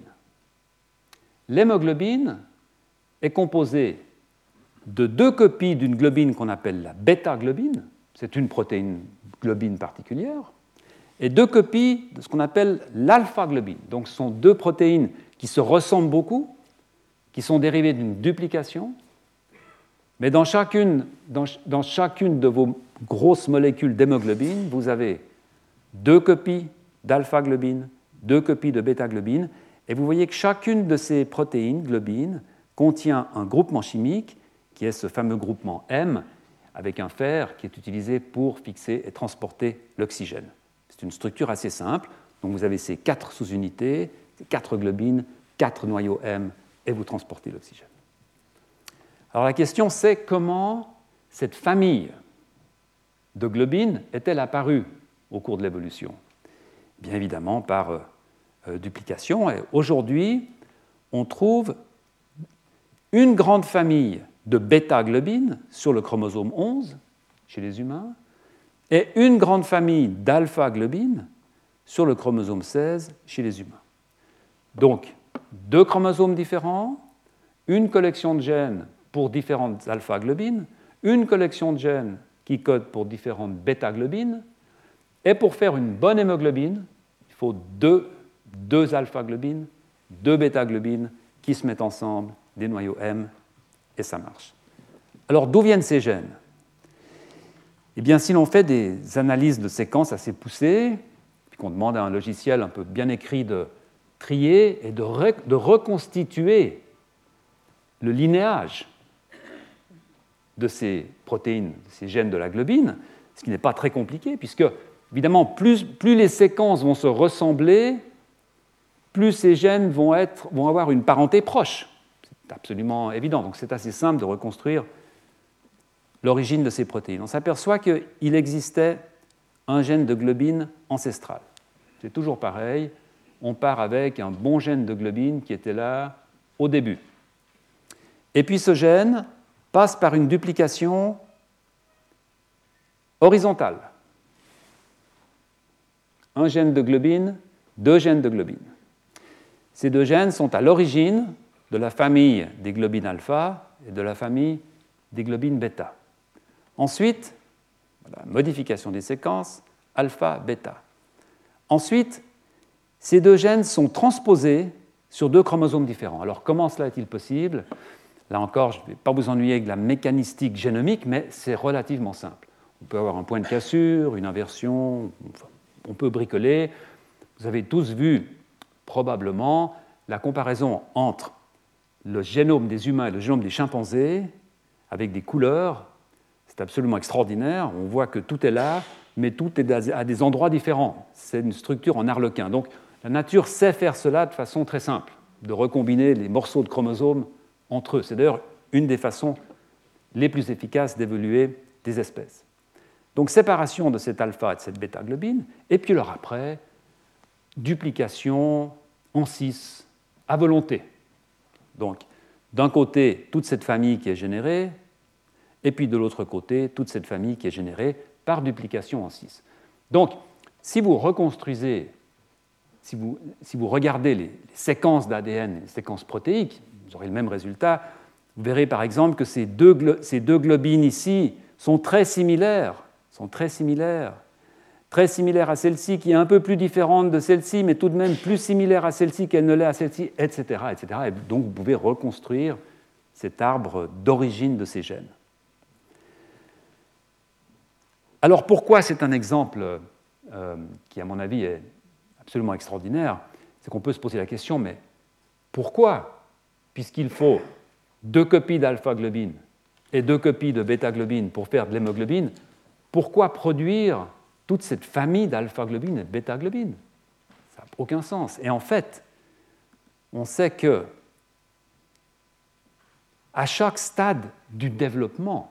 L'hémoglobine est composée de 2 copies d'une globine qu'on appelle la bêta-globine, c'est une protéine globine particulière, et 2 copies de ce qu'on appelle l'alpha-globine. Donc ce sont 2 protéines qui se ressemblent beaucoup, qui sont dérivées d'une duplication, mais dans chacune de vos grosses molécules d'hémoglobine, vous avez 2 copies d'alpha-globine, 2 copies de bêta-globine, et vous voyez que chacune de ces protéines, globines, contient un groupement chimique qui est ce fameux groupement M, avec un fer qui est utilisé pour fixer et transporter l'oxygène. C'est une structure assez simple, donc vous avez ces 4 sous-unités, ces 4 globines, 4 noyaux M, et vous transportez l'oxygène. Alors la question c'est comment cette famille de globines est-elle apparue au cours de l'évolution ? Bien évidemment par duplication. Et aujourd'hui, on trouve une grande famille de bêta-globines sur le chromosome 11 chez les humains et une grande famille d'alpha-globines sur le chromosome 16 chez les humains. Donc, 2 chromosomes différents, une collection de gènes pour différentes alpha-globines, une collection de gènes qui codent pour différentes bêta-globines, et pour faire une bonne hémoglobine, il faut deux alpha-globines, 2 bêta-globines qui se mettent ensemble, des noyaux M, et ça marche. Alors, d'où viennent ces gènes? Eh bien, si l'on fait des analyses de séquences assez poussées, puis qu'on demande à un logiciel un peu bien écrit de trier et de reconstituer le linéage de ces protéines, de ces gènes de la globine, ce qui n'est pas très compliqué, puisque, évidemment, plus les séquences vont se ressembler, plus ces gènes vont avoir une parenté proche. C'est absolument évident. Donc, c'est assez simple de reconstruire l'origine de ces protéines. On s'aperçoit qu'il existait un gène de globine ancestral. C'est toujours pareil. On part avec un bon gène de globine qui était là au début. Et puis ce gène passe par une duplication horizontale. Un gène de globine, 2 gènes de globine. Ces 2 gènes sont à l'origine de la famille des globines alpha et de la famille des globines bêta. Ensuite, la modification des séquences, alpha, bêta. Ensuite, ces 2 gènes sont transposés sur 2 chromosomes différents. Alors, comment cela est-il possible? Là encore, je ne vais pas vous ennuyer avec la mécanistique génomique, mais c'est relativement simple. On peut avoir un point de cassure, une inversion, on peut bricoler. Vous avez tous vu, probablement, la comparaison entre le génome des humains et le génome des chimpanzés, avec des couleurs. C'est absolument extraordinaire. On voit que tout est là, mais tout est à des endroits différents. C'est une structure en arlequin. Donc, la nature sait faire cela de façon très simple, de recombiner les morceaux de chromosomes entre eux. C'est d'ailleurs une des façons les plus efficaces d'évoluer des espèces. Donc, séparation de cet alpha et de cette bêta-globine, et puis alors après, duplication en 6 à volonté. Donc, d'un côté, toute cette famille qui est générée, et puis de l'autre côté, toute cette famille qui est générée par duplication en 6. Donc, si vous reconstruisez, si vous regardez les séquences d'ADN et les séquences protéiques, vous aurez le même résultat. Vous verrez par exemple que ces deux globines ici sont très similaires à celle-ci qui est un peu plus différente de celle-ci, mais tout de même plus similaire à celle-ci qu'elle ne l'est à celle-ci, etc., etc. Et donc vous pouvez reconstruire cet arbre d'origine de ces gènes. Alors pourquoi c'est un exemple qui, à mon avis, est absolument extraordinaire? C'est qu'on peut se poser la question, mais pourquoi, puisqu'il faut 2 copies d'alpha-globine et 2 copies de bêta-globine pour faire de l'hémoglobine, pourquoi produire toute cette famille d'alpha-globine et de bêta-globine? Ça n'a aucun sens. Et en fait, on sait que à chaque stade du développement,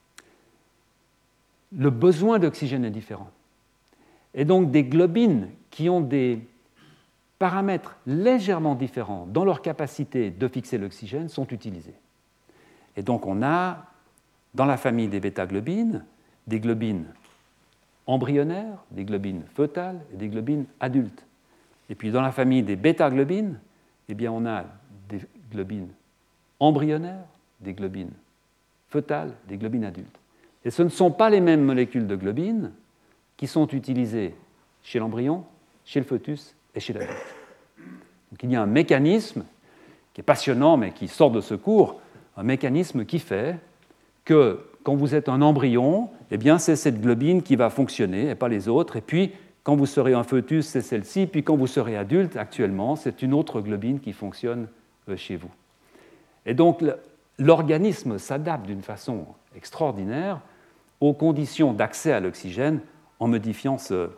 le besoin d'oxygène est différent. Et donc des globines qui ont des paramètres légèrement différents dans leur capacité de fixer l'oxygène sont utilisés. Et donc on a, dans la famille des bêta-globines, des globines embryonnaires, des globines fœtales et des globines adultes. Et puis dans la famille des bêta-globines, eh bien on a des globines embryonnaires, des globines fœtales, des globines adultes. Et ce ne sont pas les mêmes molécules de globines qui sont utilisées chez l'embryon, chez le fœtus et chez l'adulte. Donc il y a un mécanisme qui est passionnant mais qui sort de ce cours, un mécanisme qui fait que quand vous êtes un embryon, eh bien c'est cette globine qui va fonctionner et pas les autres. Et puis quand vous serez un fœtus, c'est celle-ci. Puis quand vous serez adulte, actuellement, c'est une autre globine qui fonctionne chez vous. Et donc l'organisme s'adapte d'une façon extraordinaire aux conditions d'accès à l'oxygène en modifiant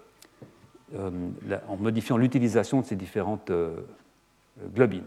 l'utilisation de ces différentes globines.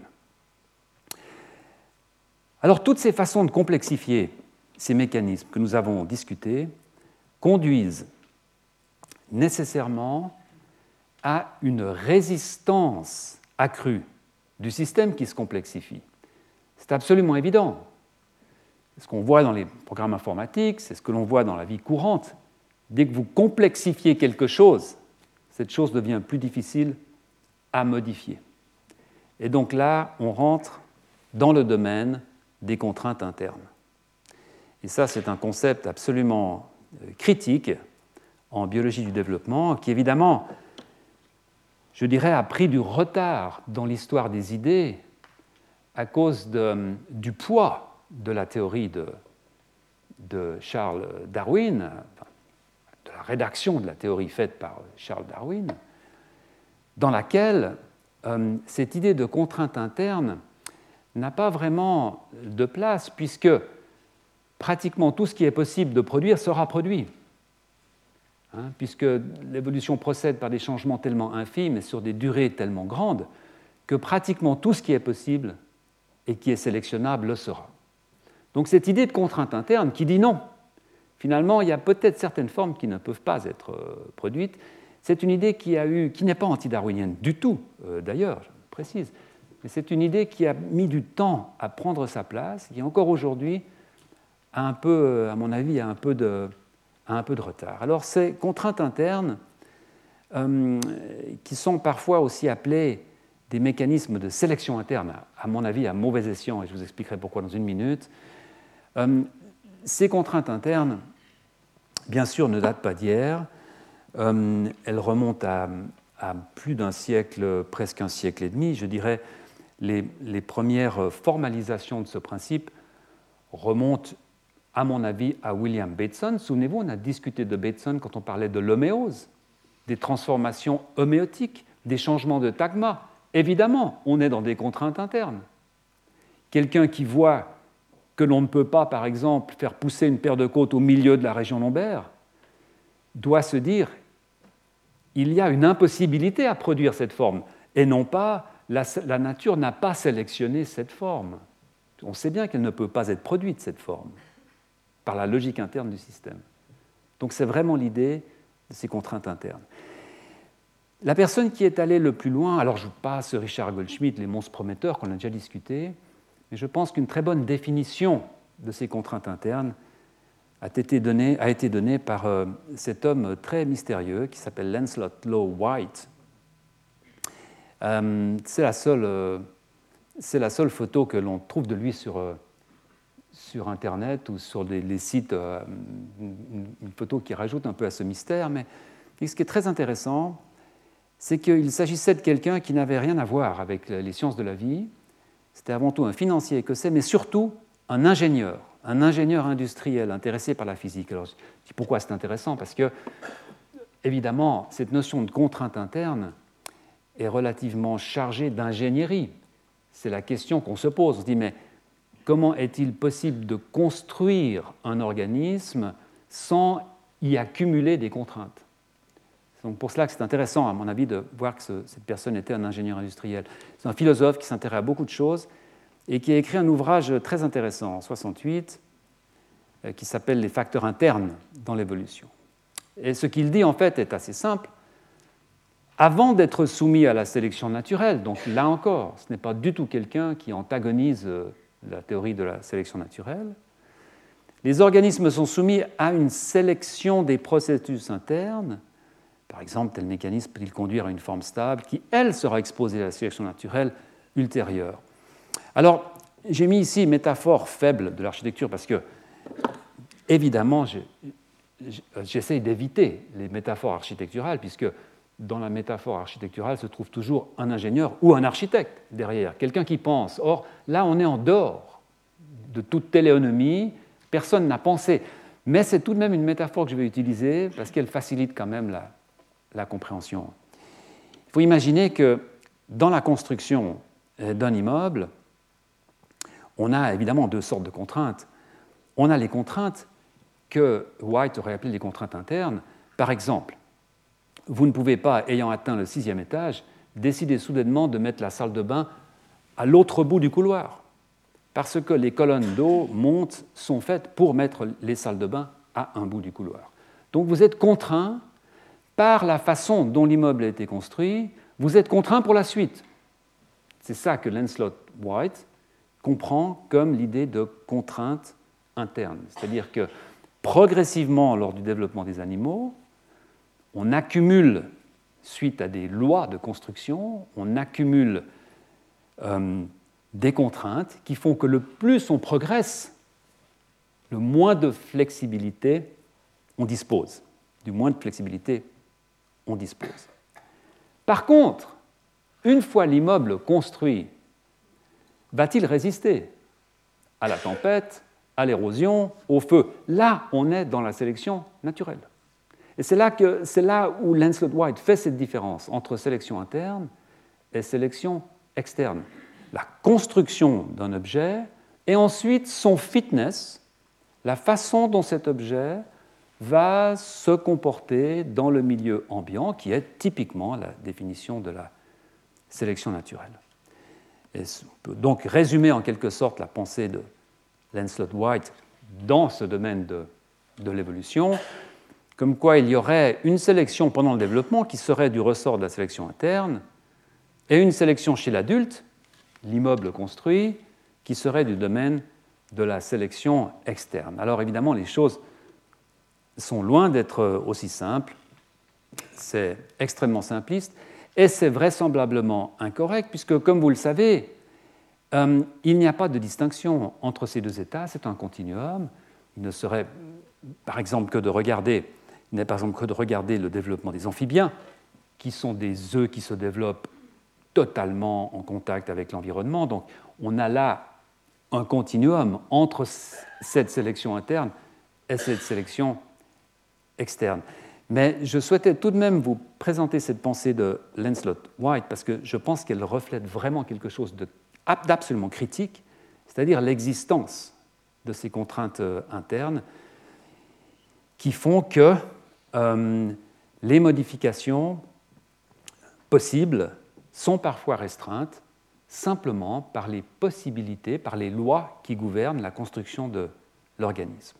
Alors, toutes ces façons de complexifier ces mécanismes que nous avons discutés conduisent nécessairement à une résistance accrue du système qui se complexifie. C'est absolument évident. C'est ce qu'on voit dans les programmes informatiques, c'est ce que l'on voit dans la vie courante. Dès que vous complexifiez quelque chose, cette chose devient plus difficile à modifier. Et donc là, on rentre dans le domaine des contraintes internes. Et ça, c'est un concept absolument critique en biologie du développement, qui évidemment, je dirais, a pris du retard dans l'histoire des idées à cause du poids de la théorie de Charles Darwin, de la rédaction de la théorie faite par Charles Darwin, dans laquelle cette idée de contrainte interne n'a pas vraiment de place, puisque pratiquement tout ce qui est possible de produire sera produit, puisque l'évolution procède par des changements tellement infimes et sur des durées tellement grandes que pratiquement tout ce qui est possible et qui est sélectionnable le sera. Donc cette idée de contrainte interne qui dit non, finalement il y a peut-être certaines formes qui ne peuvent pas être produites, c'est une idée qui n'est pas anti-darwinienne du tout, d'ailleurs, je précise, mais c'est une idée qui a mis du temps à prendre sa place, qui encore aujourd'hui a un peu, à mon avis, a un peu de retard. Alors ces contraintes internes, qui sont parfois aussi appelées des mécanismes de sélection interne, à mon avis à mauvais escient, et je vous expliquerai pourquoi dans une minute, ces contraintes internes, bien sûr, ne datent pas d'hier. Elles remontent à plus d'un siècle, presque un siècle et demi. Je dirais les premières formalisations de ce principe remontent, à mon avis, à William Bateson. Souvenez-vous, on a discuté de Bateson quand on parlait de l'homéose, des transformations homéotiques, des changements de tagma. Évidemment, on est dans des contraintes internes. Quelqu'un qui voit que l'on ne peut pas, par exemple, faire pousser une paire de côtes au milieu de la région lombaire, doit se dire il y a une impossibilité à produire cette forme, et non pas la nature n'a pas sélectionné cette forme. On sait bien qu'elle ne peut pas être produite, cette forme, par la logique interne du système. Donc c'est vraiment l'idée de ces contraintes internes. La personne qui est allée le plus loin, alors je vous passe Richard Goldschmidt, les monstres prometteurs, qu'on a déjà discuté, mais je pense qu'une très bonne définition de ces contraintes internes a été donnée par cet homme très mystérieux qui s'appelle Lancelot Law White. C'est la seule photo que l'on trouve de lui sur Internet ou sur les sites, une photo qui rajoute un peu à ce mystère. Mais ce qui est très intéressant, c'est qu'il s'agissait de quelqu'un qui n'avait rien à voir avec les sciences de la vie. C'était avant tout un financier écossais, mais surtout un ingénieur industriel intéressé par la physique. Alors, je dis pourquoi c'est intéressant, parce que, évidemment, cette notion de contrainte interne est relativement chargée d'ingénierie. C'est la question qu'on se pose. On se dit, mais comment est-il possible de construire un organisme sans y accumuler des contraintes ? C'est donc pour cela que c'est intéressant, à mon avis, de voir que cette personne était un ingénieur industriel. C'est un philosophe qui s'intéresse à beaucoup de choses et qui a écrit un ouvrage très intéressant en 1968 qui s'appelle « Les facteurs internes dans l'évolution ». Et ce qu'il dit, en fait, est assez simple. Avant d'être soumis à la sélection naturelle, donc là encore, ce n'est pas du tout quelqu'un qui antagonise la théorie de la sélection naturelle, les organismes sont soumis à une sélection des processus internes. Par exemple, tel mécanisme peut-il conduire à une forme stable qui, elle, sera exposée à la sélection naturelle ultérieure. Alors, j'ai mis ici une métaphore faible de l'architecture parce que, évidemment, j'essaye d'éviter les métaphores architecturales puisque dans la métaphore architecturale se trouve toujours un ingénieur ou un architecte derrière, quelqu'un qui pense. Or, là, on est en dehors de toute téléonomie, personne n'a pensé. Mais c'est tout de même une métaphore que je vais utiliser parce qu'elle facilite quand même la compréhension. Il faut imaginer que dans la construction d'un immeuble, on a évidemment deux sortes de contraintes. On a les contraintes que White aurait appelées les contraintes internes. Par exemple, vous ne pouvez pas, ayant atteint le 6e étage, décider soudainement de mettre la salle de bain à l'autre bout du couloir, parce que les colonnes d'eau sont faites pour mettre les salles de bain à un bout du couloir. Donc vous êtes contraint par la façon dont l'immeuble a été construit, vous êtes contraint pour la suite. C'est ça que Lancelot White comprend comme l'idée de contrainte interne. C'est-à-dire que progressivement, lors du développement des animaux, on accumule, suite à des lois de construction, on accumule des contraintes qui font que le plus on progresse, le moins de flexibilité on dispose. Du moins de flexibilité on dispose. Par contre, une fois l'immeuble construit, va-t-il résister à la tempête, à l'érosion, au feu? Là, on est dans la sélection naturelle. Et c'est là où Lancelot White fait cette différence entre sélection interne et sélection externe. La construction d'un objet et ensuite son fitness, la façon dont cet objet va se comporter dans le milieu ambiant, qui est typiquement la définition de la sélection naturelle. Et on peut donc résumer en quelque sorte la pensée de Lancelot White dans ce domaine de l'évolution, comme quoi il y aurait une sélection pendant le développement qui serait du ressort de la sélection interne, et une sélection chez l'adulte, l'immeuble construit, qui serait du domaine de la sélection externe. Alors évidemment, les choses sont loin d'être aussi simples, c'est extrêmement simpliste, et c'est vraisemblablement incorrect, puisque, comme vous le savez, il n'y a pas de distinction entre ces deux états, c'est un continuum. Il ne serait, par exemple, que de regarder le développement des amphibiens, qui sont des œufs qui se développent totalement en contact avec l'environnement. Donc, on a là un continuum entre cette sélection interne et cette sélection externe. Mais je souhaitais tout de même vous présenter cette pensée de Lancelot White parce que je pense qu'elle reflète vraiment quelque chose d'absolument critique, c'est-à-dire l'existence de ces contraintes internes qui font que les modifications possibles sont parfois restreintes simplement par les possibilités, par les lois qui gouvernent la construction de l'organisme.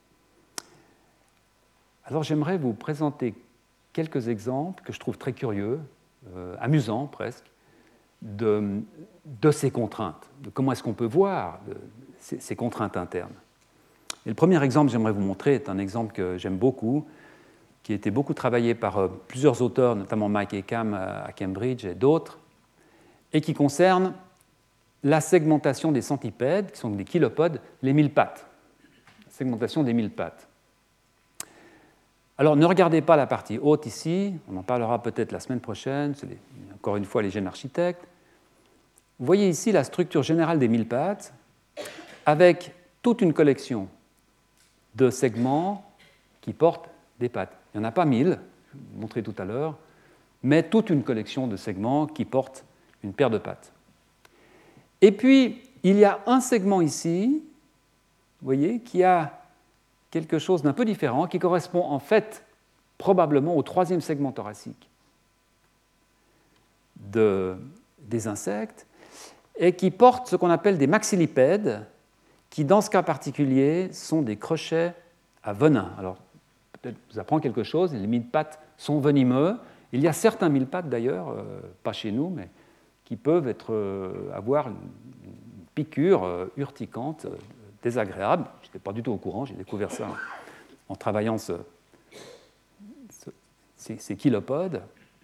Alors j'aimerais vous présenter quelques exemples que je trouve très curieux, amusants presque, de ces contraintes, de comment est-ce qu'on peut voir ces contraintes internes. Et le premier exemple que j'aimerais vous montrer est un exemple que j'aime beaucoup, qui a été beaucoup travaillé par plusieurs auteurs, notamment Mike Ekam à Cambridge et d'autres, et qui concerne la segmentation des centipèdes, qui sont des chilopodes, les mille pattes. La segmentation des mille pattes. Alors, ne regardez pas la partie haute ici, on en parlera peut-être la semaine prochaine, c'est encore une fois les gènes architectes. Vous voyez ici la structure générale des mille pattes, avec toute une collection de segments qui portent des pattes. Il n'y en a pas 1000, je vous montrerai tout à l'heure, mais toute une collection de segments qui portent une paire de pattes. Et puis, il y a un segment ici, vous voyez, qui a quelque chose d'un peu différent, qui correspond en fait probablement au troisième segment thoracique des insectes, et qui porte ce qu'on appelle des maxillipèdes, qui dans ce cas particulier sont des crochets à venin. Alors, peut-être je vous apprends quelque chose, les mille-pattes sont venimeux. Il y a certains mille-pattes d'ailleurs, pas chez nous, mais qui peuvent avoir une piqûre urticante, désagréable. Je n'étais pas du tout au courant, j'ai découvert ça en travaillant ces chilopodes.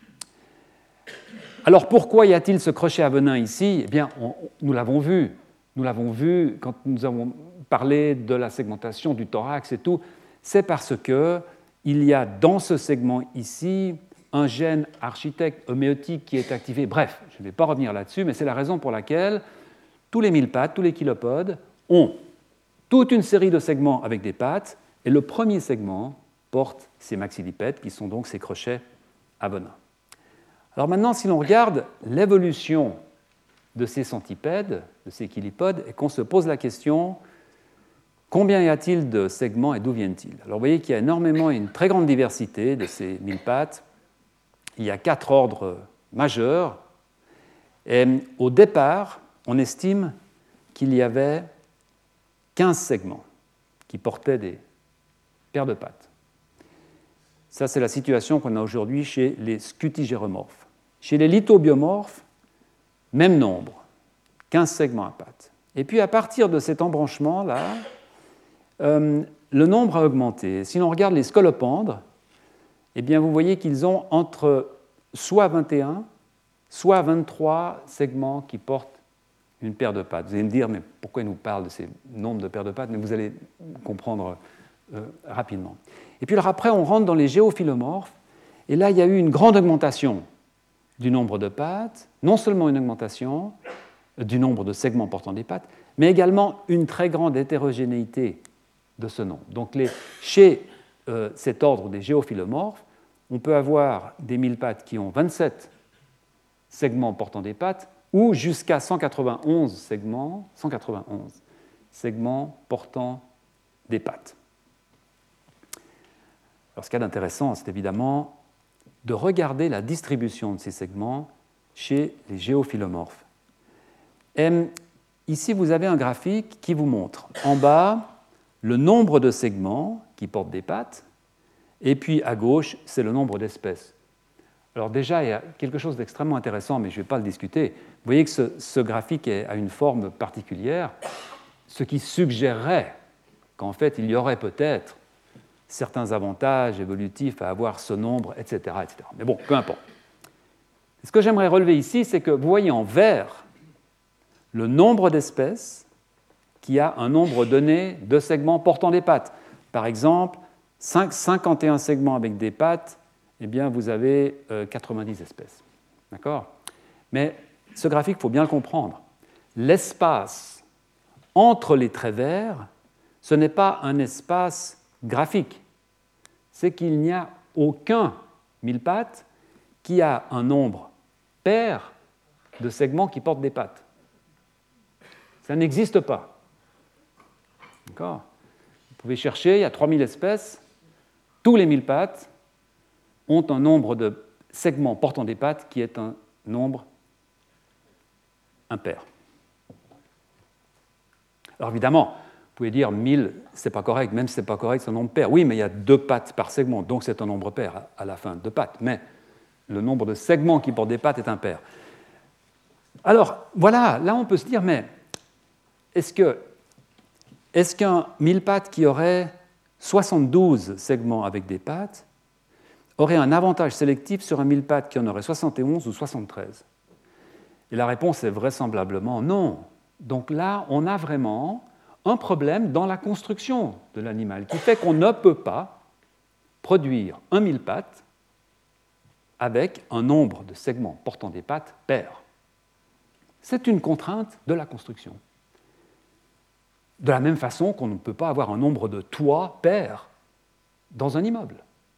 Alors pourquoi y a-t-il ce crochet à venin ici ? Eh bien, nous l'avons vu quand nous avons parlé de la segmentation du thorax et tout. C'est parce qu'il y a dans ce segment ici un gène architecte homéotique qui est activé. Bref, je ne vais pas revenir là-dessus, mais c'est la raison pour laquelle tous les mille pattes, tous les chilopodes ont toute une série de segments avec des pattes, et le premier segment porte ces maxillipèdes, qui sont donc ces crochets à venin. Alors maintenant, si l'on regarde l'évolution de ces centipèdes, de ces chilopodes, et qu'on se pose la question, combien y a-t-il de segments et d'où viennent-ils ? Alors vous voyez qu'il y a énormément, une très grande diversité de ces mille pattes. Il y a 4 ordres majeurs. Et au départ, on estime qu'il y avait 15 segments qui portaient des paires de pattes. Ça, c'est la situation qu'on a aujourd'hui chez les scutigéromorphes. Chez les lithobiomorphes, même nombre, 15 segments à pattes. Et puis, à partir de cet embranchement-là, le nombre a augmenté. Si l'on regarde les scolopendres, eh bien, vous voyez qu'ils ont entre soit 21, soit 23 segments qui portent une paire de pattes. Vous allez me dire, mais pourquoi il nous parle de ces nombres de paires de pattes? Mais vous allez comprendre rapidement. Et puis alors après, on rentre dans les géophilomorphes, et là, il y a eu une grande augmentation du nombre de pattes, non seulement une augmentation du nombre de segments portant des pattes, mais également une très grande hétérogénéité de ce nombre. Donc chez cet ordre des géophilomorphes, on peut avoir des mille-pattes qui ont 27 segments portant des pattes, ou jusqu'à 191 segments portant des pattes. Alors, ce qu'il y a d'intéressant, c'est évidemment de regarder la distribution de ces segments chez les géophilomorphes. Et ici, vous avez un graphique qui vous montre en bas le nombre de segments qui portent des pattes, et puis à gauche, c'est le nombre d'espèces. Alors déjà, il y a quelque chose d'extrêmement intéressant, mais je ne vais pas le discuter. Vous voyez que ce graphique a une forme particulière, ce qui suggérerait qu'en fait, il y aurait peut-être certains avantages évolutifs à avoir ce nombre, etc., etc. Mais bon, peu importe. Ce que j'aimerais relever ici, c'est que vous voyez en vert le nombre d'espèces qui a un nombre donné de segments portant des pattes. Par exemple, 51 segments avec des pattes, eh bien, vous avez 90 espèces. D'accord ? Mais ce graphique, il faut bien le comprendre. L'espace entre les traits verts, ce n'est pas un espace graphique. C'est qu'il n'y a aucun mille-pattes qui a un nombre pair de segments qui portent des pattes. Ça n'existe pas. D'accord ? Vous pouvez chercher, il y a 3000 espèces. Tous les mille-pattes ont un nombre de segments portant des pattes qui est un nombre impair. Alors évidemment, vous pouvez dire 1000, c'est pas correct, même si c'est pas correct, c'est un nombre pair. Oui, mais il y a 2 pattes par segment, donc c'est un nombre pair à la fin, 2 pattes. Mais le nombre de segments qui portent des pattes est impair. Alors voilà, là on peut se dire, mais est-ce qu'un mille-pattes qui aurait 72 segments avec des pattes aurait un avantage sélectif sur un mille-pattes qui en aurait 71 ou 73 ? Et la réponse est vraisemblablement non. Donc là, on a vraiment un problème dans la construction de l'animal qui fait qu'on ne peut pas produire un mille-pattes avec un nombre de segments portant des pattes pair. C'est une contrainte de la construction. De la même façon qu'on ne peut pas avoir un nombre de toits pairs dans un immeuble.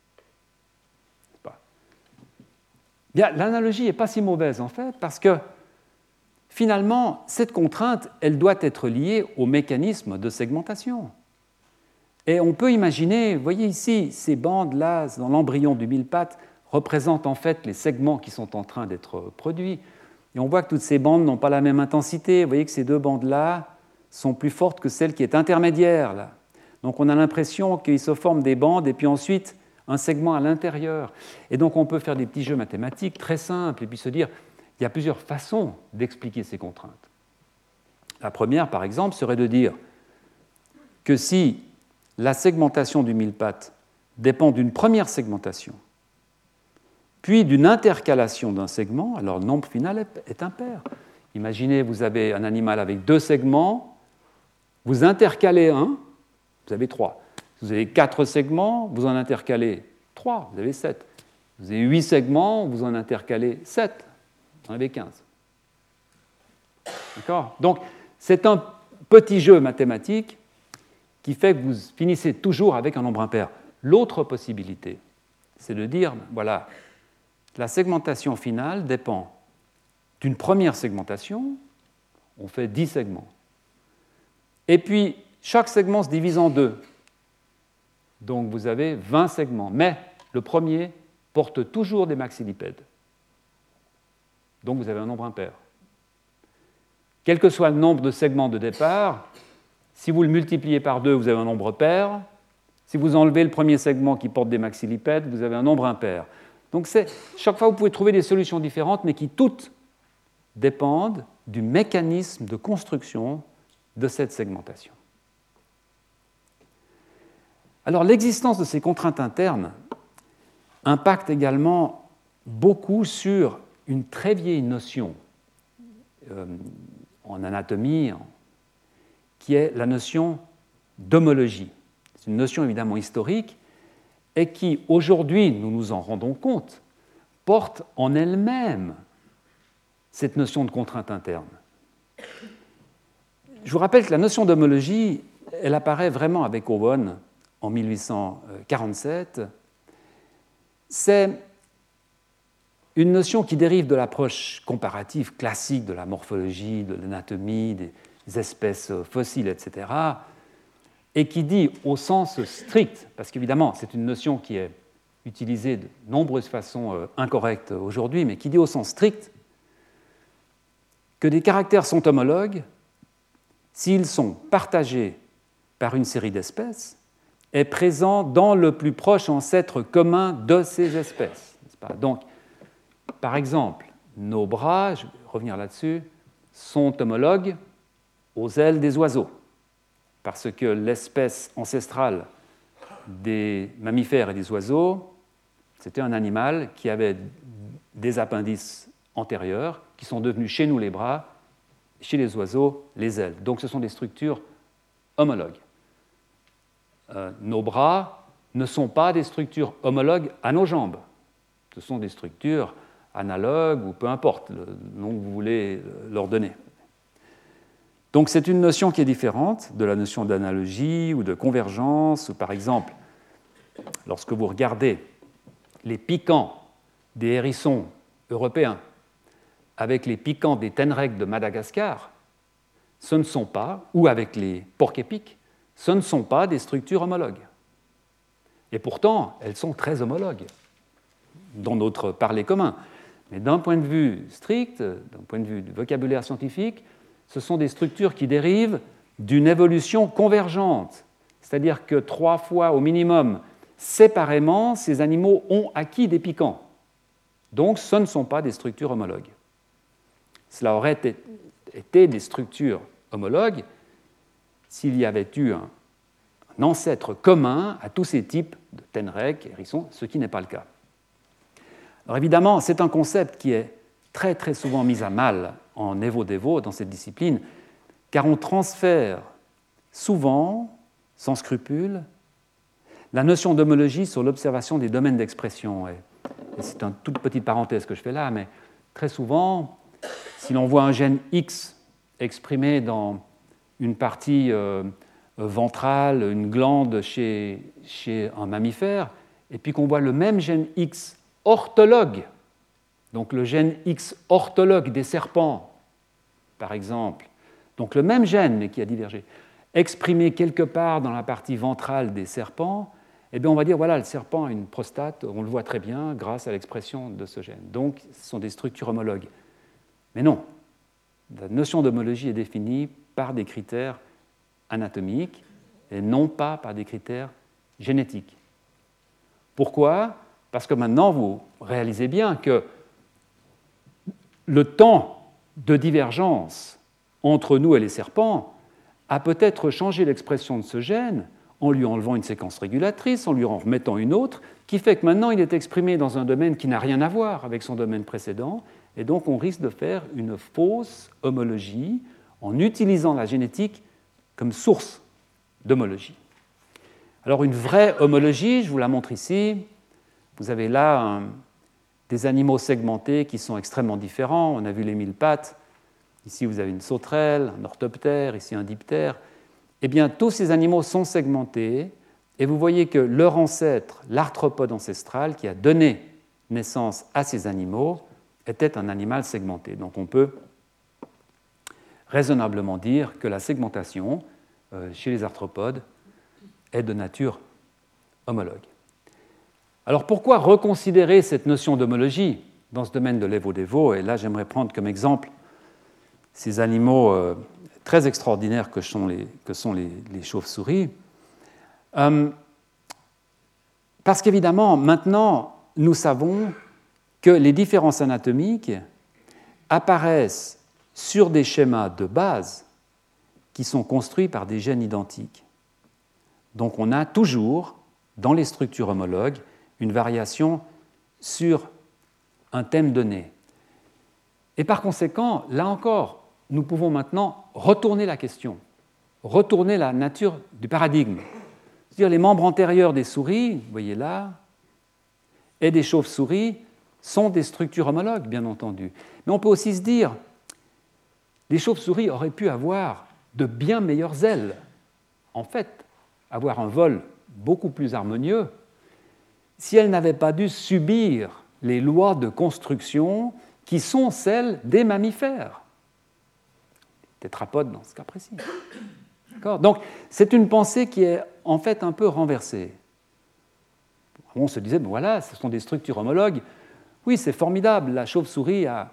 Bien, l'analogie n'est pas si mauvaise en fait, parce que finalement, cette contrainte, elle doit être liée au mécanisme de segmentation. Et on peut imaginer, vous voyez ici, ces bandes-là, dans l'embryon du mille-pattes, représentent en fait les segments qui sont en train d'être produits. Et on voit que toutes ces bandes n'ont pas la même intensité. Vous voyez que ces deux bandes-là sont plus fortes que celle qui est intermédiaire, là. Donc on a l'impression qu'il se forme des bandes et puis ensuite un segment à l'intérieur. Et donc on peut faire des petits jeux mathématiques très simples et puis se dire, il y a plusieurs façons d'expliquer ces contraintes. La première, par exemple, serait de dire que si la segmentation du mille-pattes dépend d'une première segmentation, puis d'une intercalation d'un segment, alors le nombre final est impair. Imaginez, vous avez un animal avec 2 segments, vous intercalez un, vous avez 3. Vous avez 4 segments, vous en intercalez 3, vous avez 7. Vous avez 8 segments, vous en intercalez 7, vous en avez 15. D'accord ? Donc, c'est un petit jeu mathématique qui fait que vous finissez toujours avec un nombre impair. L'autre possibilité, c'est de dire, voilà, la segmentation finale dépend d'une première segmentation, on fait 10 segments. Et puis, chaque segment se divise en 2. Donc, vous avez 20 segments. Mais le premier porte toujours des maxillipèdes. Donc, vous avez un nombre impair. Quel que soit le nombre de segments de départ, si vous le multipliez par 2, vous avez un nombre pair. Si vous enlevez le premier segment qui porte des maxillipèdes, vous avez un nombre impair. Donc, chaque fois, vous pouvez trouver des solutions différentes, mais qui toutes dépendent du mécanisme de construction de cette segmentation. Alors, l'existence de ces contraintes internes impacte également beaucoup sur une très vieille notion en anatomie, qui est la notion d'homologie. C'est une notion évidemment historique et qui, aujourd'hui, nous nous en rendons compte, porte en elle-même cette notion de contrainte interne. Je vous rappelle que la notion d'homologie, elle apparaît vraiment avec Owen en 1847. C'est une notion qui dérive de l'approche comparative classique de la morphologie, de l'anatomie, des espèces fossiles, etc., et qui dit au sens strict, parce qu'évidemment c'est une notion qui est utilisée de nombreuses façons incorrectes aujourd'hui, mais qui dit au sens strict que des caractères sont homologues s'ils sont partagés par une série d'espèces et présents dans le plus proche ancêtre commun de ces espèces. N'est-ce pas ? Donc, par exemple, nos bras, je vais revenir là-dessus, sont homologues aux ailes des oiseaux, parce que l'espèce ancestrale des mammifères et des oiseaux, c'était un animal qui avait des appendices antérieurs qui sont devenus chez nous les bras, chez les oiseaux les ailes. Donc ce sont des structures homologues. Nos bras ne sont pas des structures homologues à nos jambes. Ce sont des structures analogues ou peu importe le nom que vous voulez leur donner. Donc c'est une notion qui est différente de la notion d'analogie ou de convergence, ou par exemple, lorsque vous regardez les piquants des hérissons européens avec les piquants des tenrecs de Madagascar, ce ne sont pas, ou avec les porcs-épics, ce ne sont pas des structures homologues. Et pourtant, elles sont très homologues dans notre parler commun. Mais d'un point de vue strict, d'un point de vue du vocabulaire scientifique, ce sont des structures qui dérivent d'une évolution convergente. C'est-à-dire que 3 fois au minimum, séparément, ces animaux ont acquis des piquants. Donc, ce ne sont pas des structures homologues. Cela aurait été des structures homologues s'il y avait eu un ancêtre commun à tous ces types de tenrecs, hérissons, ce qui n'est pas le cas. Alors évidemment, c'est un concept qui est très très souvent mis à mal en évo-dévo dans cette discipline, car on transfère souvent, sans scrupule, la notion d'homologie sur l'observation des domaines d'expression. Et c'est une toute petite parenthèse que je fais là, mais très souvent, si l'on voit un gène X exprimé dans une partie ventrale, une glande chez un mammifère, et puis qu'on voit le même gène X orthologue, donc le gène X orthologue des serpents, par exemple, donc le même gène mais qui a divergé, exprimé quelque part dans la partie ventrale des serpents, eh bien on va dire voilà, le serpent a une prostate, on le voit très bien grâce à l'expression de ce gène. Donc ce sont des structures homologues. Mais non, la notion d'homologie est définie par des critères anatomiques et non pas par des critères génétiques. Pourquoi ? Parce que maintenant, vous réalisez bien que le temps de divergence entre nous et les serpents a peut-être changé l'expression de ce gène en lui enlevant une séquence régulatrice, en lui en remettant une autre, qui fait que maintenant il est exprimé dans un domaine qui n'a rien à voir avec son domaine précédent, et donc on risque de faire une fausse homologie en utilisant la génétique comme source d'homologie. Alors une vraie homologie, je vous la montre ici. Vous avez là des animaux segmentés qui sont extrêmement différents. On a vu les 1000 pattes. Ici, vous avez une sauterelle, un orthoptère, ici un diptère. Eh bien, tous ces animaux sont segmentés et vous voyez que leur ancêtre, l'arthropode ancestral, qui a donné naissance à ces animaux, était un animal segmenté. Donc on peut raisonnablement dire que la segmentation chez les arthropodes est de nature homologue. Alors pourquoi reconsidérer cette notion d'homologie dans ce domaine de l'évo-dévo ? Et là, j'aimerais prendre comme exemple ces animaux très extraordinaires que sont les chauves-souris. Parce qu'évidemment, maintenant, nous savons que les différences anatomiques apparaissent sur des schémas de base qui sont construits par des gènes identiques. Donc on a toujours, dans les structures homologues, une variation sur un thème donné. Et par conséquent, là encore, nous pouvons maintenant retourner la question, retourner la nature du paradigme. C'est-à-dire les membres antérieurs des souris, vous voyez là, et des chauves-souris sont des structures homologues, bien entendu. Mais on peut aussi se dire, les chauves-souris auraient pu avoir de bien meilleures ailes. En fait, avoir un vol beaucoup plus harmonieux si elles n'avaient pas dû subir les lois de construction qui sont celles des mammifères. Tétrapodes dans ce cas précis. D'accord ? Donc, c'est une pensée qui est en fait un peu renversée. On se disait, ben voilà, ce sont des structures homologues. Oui, c'est formidable, la chauve-souris a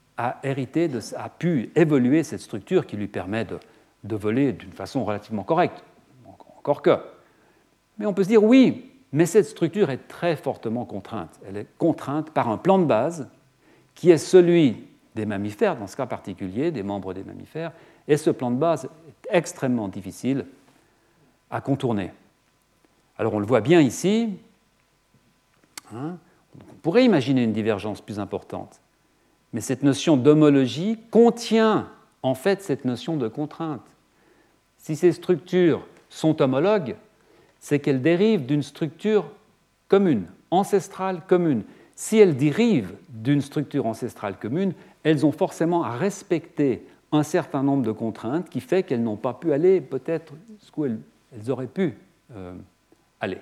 pu évoluer cette structure qui lui permet de voler d'une façon relativement correcte. Encore que. Mais on peut se dire, oui, mais cette structure est très fortement contrainte. Elle est contrainte par un plan de base qui est celui des mammifères, dans ce cas particulier, des membres des mammifères, et ce plan de base est extrêmement difficile à contourner. Alors on le voit bien ici, on pourrait imaginer une divergence plus importante, mais cette notion d'homologie contient en fait cette notion de contrainte. Si ces structures sont homologues, c'est qu'elles dérivent d'une structure commune, ancestrale commune. Si elles dérivent d'une structure ancestrale commune, elles ont forcément à respecter un certain nombre de contraintes qui fait qu'elles n'ont pas pu aller peut-être où elles auraient pu aller.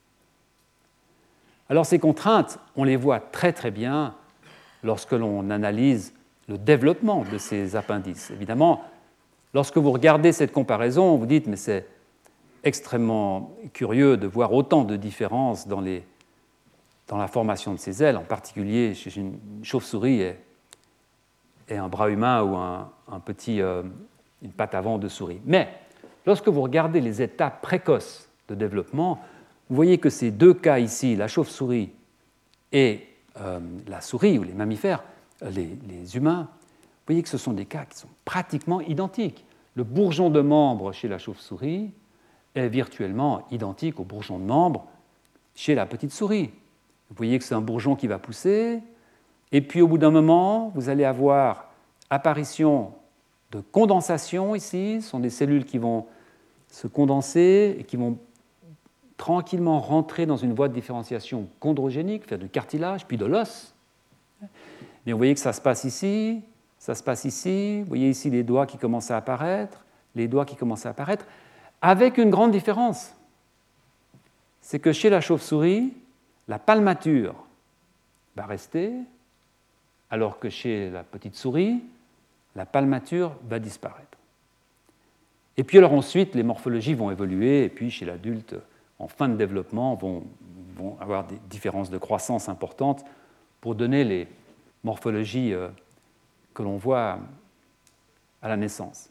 Alors ces contraintes, on les voit très très bien lorsque l'on analyse le développement de ces appendices. Évidemment, lorsque vous regardez cette comparaison, vous dites mais c'est extrêmement curieux de voir autant de différences dans la formation de ces ailes, en particulier chez une chauve-souris et un bras humain ou une patte avant de souris. Mais lorsque vous regardez les étapes précoces de développement, vous voyez que ces deux cas ici, la chauve-souris et la souris ou les mammifères, les humains, vous voyez que ce sont des cas qui sont pratiquement identiques. Le bourgeon de membre chez la chauve-souris est virtuellement identique au bourgeon de membre chez la petite souris. Vous voyez que c'est un bourgeon qui va pousser, et puis au bout d'un moment, vous allez avoir apparition de condensation ici, ce sont des cellules qui vont se condenser et qui vont tranquillement rentrer dans une voie de différenciation chondrogénique, faire du cartilage, puis de l'os. Mais vous voyez que ça se passe ici, ça se passe ici, vous voyez ici les doigts qui commencent à apparaître, les doigts qui commencent à apparaître, avec une grande différence. C'est que chez la chauve-souris, la palmature va rester, alors que chez la petite souris, la palmature va disparaître. Et puis alors ensuite, les morphologies vont évoluer, et puis chez l'adulte, en fin de développement, vont avoir des différences de croissance importantes pour donner les morphologies que l'on voit à la naissance.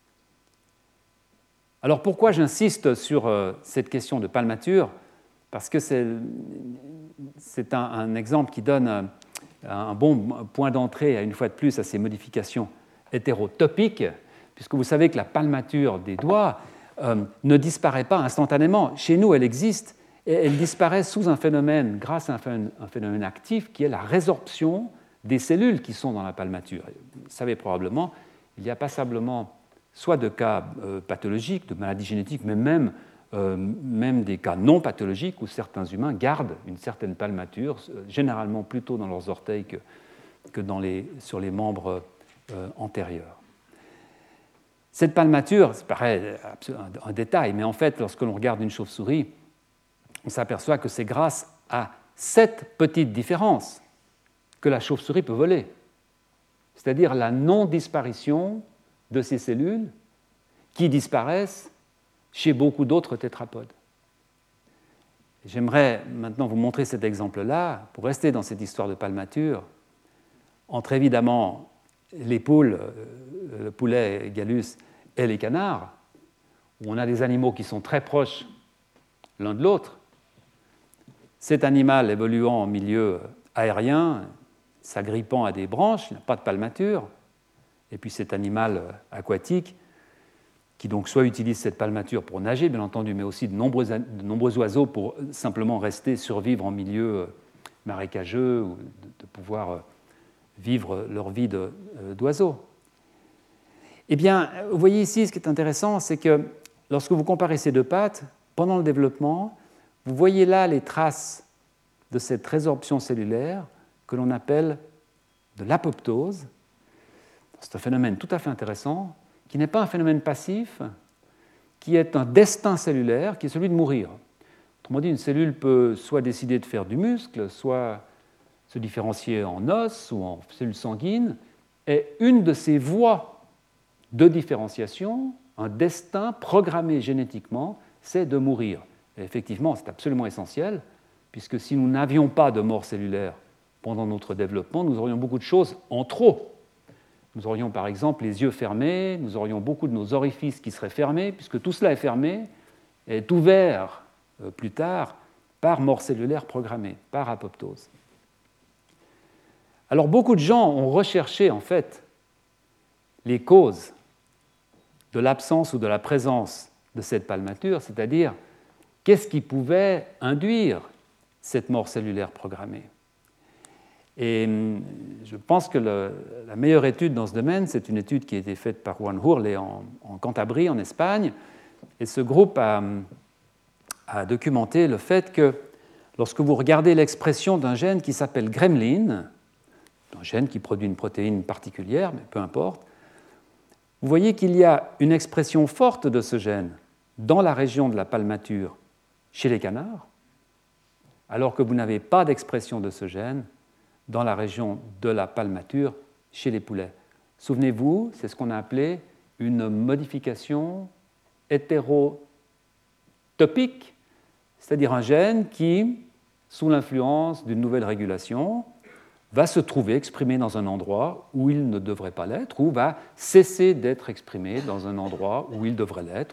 Alors pourquoi j'insiste sur cette question de palmature ? Parce que c'est un exemple qui donne un bon point d'entrée, une fois de plus, à ces modifications hétérotopiques, puisque vous savez que la palmature des doigts ne disparaît pas instantanément. Chez nous, elle existe, et elle disparaît sous un phénomène, grâce à un phénomène actif, qui est la résorption des cellules qui sont dans la palmature. Vous le savez probablement, il y a passablement soit de cas pathologiques, de maladies génétiques, mais même des cas non pathologiques où certains humains gardent une certaine palmature, généralement plutôt dans leurs orteils que sur les membres antérieurs. Cette palmature, ça paraît un détail, mais en fait, lorsque l'on regarde une chauve-souris, on s'aperçoit que c'est grâce à cette petite différence que la chauve-souris peut voler, c'est-à-dire la non-disparition de ces cellules qui disparaissent chez beaucoup d'autres tétrapodes. J'aimerais maintenant vous montrer cet exemple-là, pour rester dans cette histoire de palmature, entre évidemment les poules, le poulet Gallus et les canards, où on a des animaux qui sont très proches l'un de l'autre. Cet animal évoluant en milieu aérien, s'agrippant à des branches, il n'a pas de palmature, et puis cet animal aquatique, qui donc soit utilise cette palmature pour nager, bien entendu, mais aussi de nombreux oiseaux pour simplement rester, survivre en milieu marécageux, ou de pouvoir vivre leur vie d'oiseaux. Eh bien, vous voyez ici, ce qui est intéressant, c'est que lorsque vous comparez ces deux pattes, pendant le développement, vous voyez là les traces de cette résorption cellulaire que l'on appelle de l'apoptose. C'est un phénomène tout à fait intéressant, qui n'est pas un phénomène passif, qui est un destin cellulaire, qui est celui de mourir. Autrement dit, une cellule peut soit décider de faire du muscle, soit se différencier en os ou en cellules sanguines, et une de ces voies de différenciation, un destin programmé génétiquement, c'est de mourir. Et effectivement, c'est absolument essentiel, puisque si nous n'avions pas de mort cellulaire pendant notre développement, nous aurions beaucoup de choses en trop. Nous aurions par exemple les yeux fermés, nous aurions beaucoup de nos orifices qui seraient fermés, puisque tout cela est fermé et est ouvert plus tard par mort cellulaire programmée, par apoptose. Alors beaucoup de gens ont recherché en fait les causes de l'absence ou de la présence de cette palmature, c'est-à-dire qu'est-ce qui pouvait induire cette mort cellulaire programmée. Et je pense que la meilleure étude dans ce domaine, c'est une étude qui a été faite par Juan Hurley en Cantabrie, en Espagne. Et ce groupe a documenté le fait que lorsque vous regardez l'expression d'un gène qui s'appelle gremlin, un gène qui produit une protéine particulière, mais peu importe, vous voyez qu'il y a une expression forte de ce gène dans la région de la palmature chez les canards, alors que vous n'avez pas d'expression de ce gène dans la région de la palmature chez les poulets. Souvenez-vous, c'est ce qu'on a appelé une modification hétérotopique, c'est-à-dire un gène qui, sous l'influence d'une nouvelle régulation, va se trouver exprimé dans un endroit où il ne devrait pas l'être, ou va cesser d'être exprimé dans un endroit où il devrait l'être.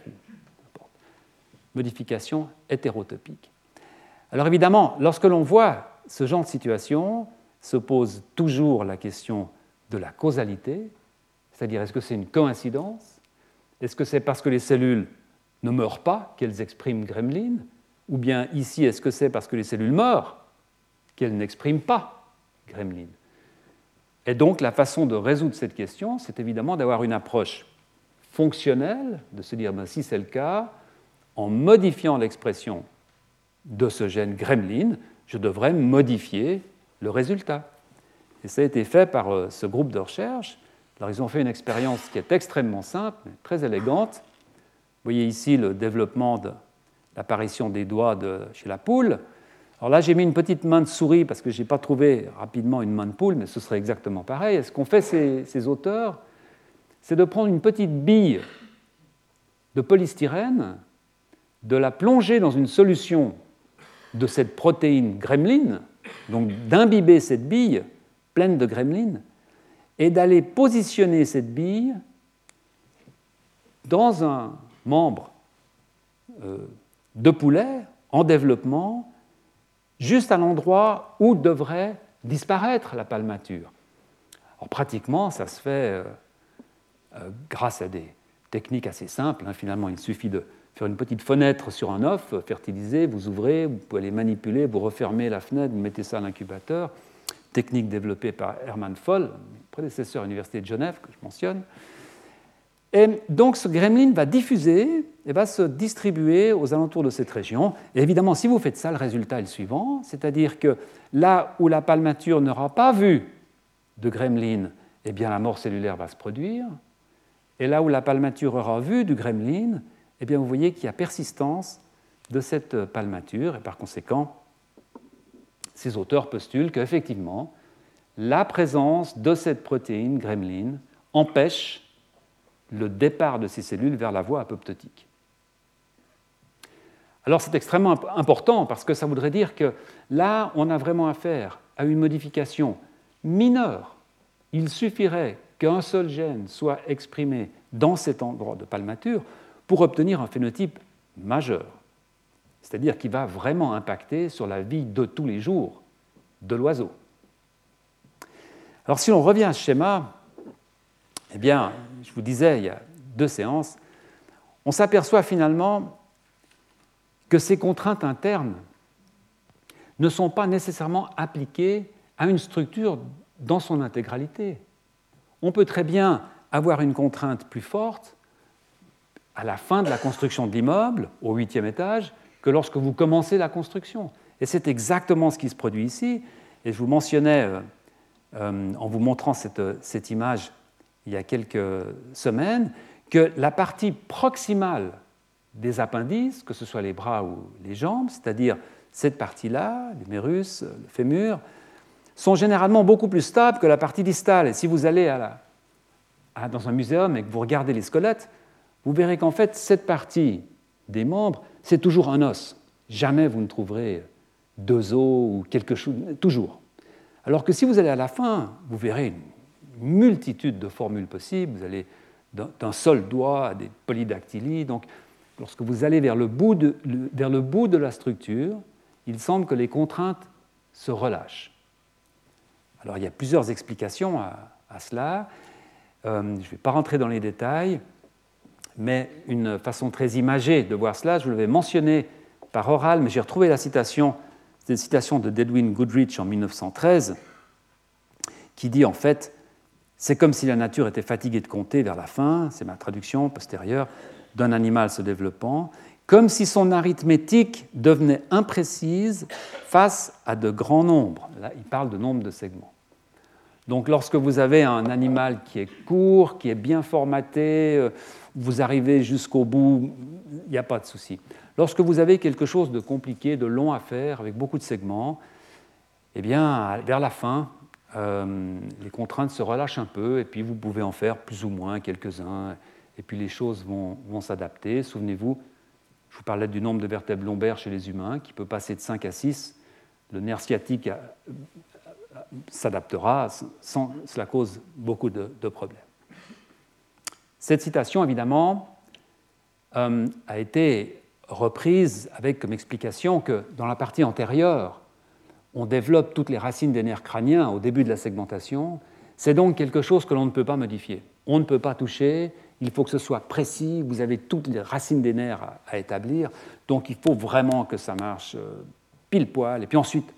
Modification hétérotopique. Alors évidemment, lorsque l'on voit ce genre de situation, se pose toujours la question de la causalité, c'est-à-dire est-ce que c'est une coïncidence? Est-ce que c'est parce que les cellules ne meurent pas qu'elles expriment gremlin? Ou bien ici, est-ce que c'est parce que les cellules meurent qu'elles n'expriment pas gremlin? Et donc la façon de résoudre cette question, c'est évidemment d'avoir une approche fonctionnelle, de se dire si c'est le cas, en modifiant l'expression de ce gène gremlin, je devrais modifier le résultat. Et ça a été fait par ce groupe de recherche. Alors, ils ont fait une expérience qui est extrêmement simple, mais très élégante. Vous voyez ici le développement de l'apparition des doigts chez la poule. Alors là, j'ai mis une petite main de souris parce que je n'ai pas trouvé rapidement une main de poule, mais ce serait exactement pareil. Et ce qu'ont fait ces auteurs, c'est de prendre une petite bille de polystyrène, de la plonger dans une solution de cette protéine gremlin, donc d'imbiber cette bille pleine de gremlin, et d'aller positionner cette bille dans un membre de poulet en développement, juste à l'endroit où devrait disparaître la palmature. Alors, pratiquement, ça se fait grâce à des techniques assez simples. Finalement, il suffit de faire une petite fenêtre sur un œuf fertilisé, vous ouvrez, vous pouvez les manipuler, vous refermez la fenêtre, vous mettez ça à l'incubateur. Technique développée par Hermann Voll, prédécesseur à l'Université de Genève, que je mentionne. Et donc ce gremlin va diffuser et va se distribuer aux alentours de cette région. Et évidemment, si vous faites ça, le résultat est le suivant, c'est-à-dire que là où la palmature n'aura pas vu de gremlin, eh bien la mort cellulaire va se produire. Et là où la palmature aura vu du gremlin, eh bien, vous voyez qu'il y a persistance de cette palmature, et par conséquent, ces auteurs postulent qu'effectivement, la présence de cette protéine gremlin empêche le départ de ces cellules vers la voie apoptotique. Alors, c'est extrêmement important parce que ça voudrait dire que là, on a vraiment affaire à une modification mineure. Il suffirait qu'un seul gène soit exprimé dans cet endroit de palmature pour obtenir un phénotype majeur, c'est-à-dire qui va vraiment impacter sur la vie de tous les jours de l'oiseau. Alors si on revient à ce schéma, eh bien, je vous disais, il y a 2 séances, on s'aperçoit finalement que ces contraintes internes ne sont pas nécessairement appliquées à une structure dans son intégralité. On peut très bien avoir une contrainte plus forte à la fin de la construction de l'immeuble, au 8e étage, que lorsque vous commencez la construction. Et c'est exactement ce qui se produit ici. Et je vous mentionnais, en vous montrant cette image il y a quelques semaines, que la partie proximale des appendices, que ce soit les bras ou les jambes, c'est-à-dire cette partie-là, l'humérus, le fémur, sont généralement beaucoup plus stables que la partie distale. Et si vous allez dans un muséum et que vous regardez les squelettes, vous verrez qu'en fait, cette partie des membres, c'est toujours un os. Jamais vous ne trouverez 2 os ou quelque chose, toujours. Alors que si vous allez à la fin, vous verrez une multitude de formules possibles. Vous allez d'un seul doigt à des polydactylies. Donc, lorsque vous allez vers le bout de la structure, il semble que les contraintes se relâchent. Alors, il y a plusieurs explications à cela. Je ne vais pas rentrer dans les détails, mais une façon très imagée de voir cela, je vous l'avais mentionné par oral, mais j'ai retrouvé la citation, c'est une citation de Edwin Goodrich en 1913, qui dit en fait, c'est comme si la nature était fatiguée de compter vers la fin, c'est ma traduction postérieure, d'un animal se développant, comme si son arithmétique devenait imprécise face à de grands nombres. Là, il parle de nombre de segments. Donc, lorsque vous avez un animal qui est court, qui est bien formaté, vous arrivez jusqu'au bout, il n'y a pas de souci. Lorsque vous avez quelque chose de compliqué, de long à faire, avec beaucoup de segments, eh bien, vers la fin, les contraintes se relâchent un peu, et puis vous pouvez en faire plus ou moins quelques-uns, et puis les choses vont s'adapter. Souvenez-vous, je vous parlais du nombre de vertèbres lombaires chez les humains, qui peut passer de 5 à 6. Le nerf sciatique s'adaptera, cela cause beaucoup de problèmes. Cette citation, évidemment, a été reprise avec comme explication que dans la partie antérieure, on développe toutes les racines des nerfs crâniens au début de la segmentation. C'est donc quelque chose que l'on ne peut pas modifier. On ne peut pas toucher, il faut que ce soit précis, vous avez toutes les racines des nerfs à établir, donc il faut vraiment que ça marche pile poil, et puis ensuite,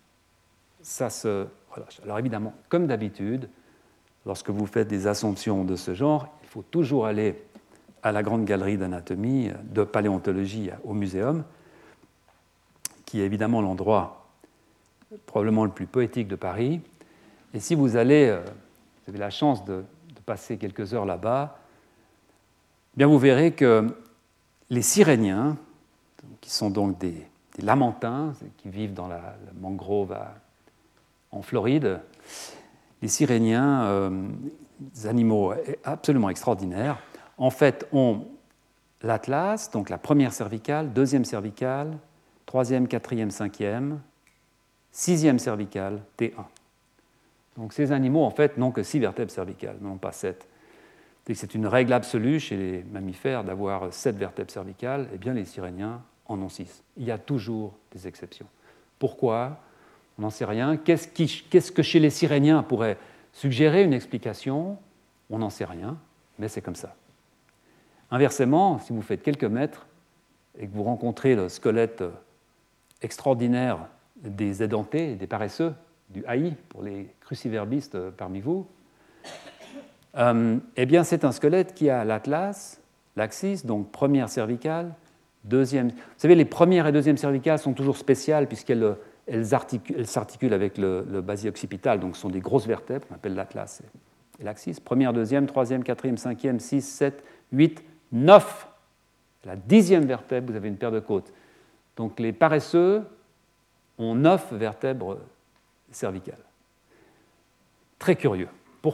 ça se relâche. Alors évidemment, comme d'habitude, lorsque vous faites des assumptions de ce genre, il faut toujours aller à la grande galerie d'anatomie, de paléontologie au muséum, qui est évidemment l'endroit probablement le plus poétique de Paris. Et si vous allez, vous avez la chance de passer quelques heures là-bas, bien vous verrez que les Siréniens, qui sont donc des lamantins, qui vivent dans la mangrove en Floride, les Siréniens, des animaux absolument extraordinaires, en fait ont l'atlas, donc la première cervicale, deuxième cervicale, troisième, quatrième, cinquième, sixième cervicale, T1. Donc ces animaux, en fait, n'ont que 6 vertèbres cervicales, non pas 7. C'est une règle absolue chez les mammifères d'avoir 7 vertèbres cervicales, et bien les Siréniens en ont 6. Il y a toujours des exceptions. Pourquoi ? On n'en sait rien. Qu'est-ce que chez les Siréniens pourrait suggérer une explication ? On n'en sait rien, mais c'est comme ça. Inversement, si vous faites quelques mètres et que vous rencontrez le squelette extraordinaire des édentés, des paresseux, du haï pour les cruciverbistes parmi vous, eh bien c'est un squelette qui a l'atlas, l'axis, donc première cervicale, deuxième. Vous savez, les premières et deuxièmes cervicales sont toujours spéciales puisqu'elles s'articulent avec le basi-occipital, donc ce sont des grosses vertèbres qu'on appelle l'atlas et l'axis. Première, deuxième, troisième, quatrième, cinquième, 6, 7, 8, 9. La 10e vertèbre, vous avez une paire de côtes. Donc les paresseux ont 9 vertèbres cervicales. Très curieux. Pourquoi ?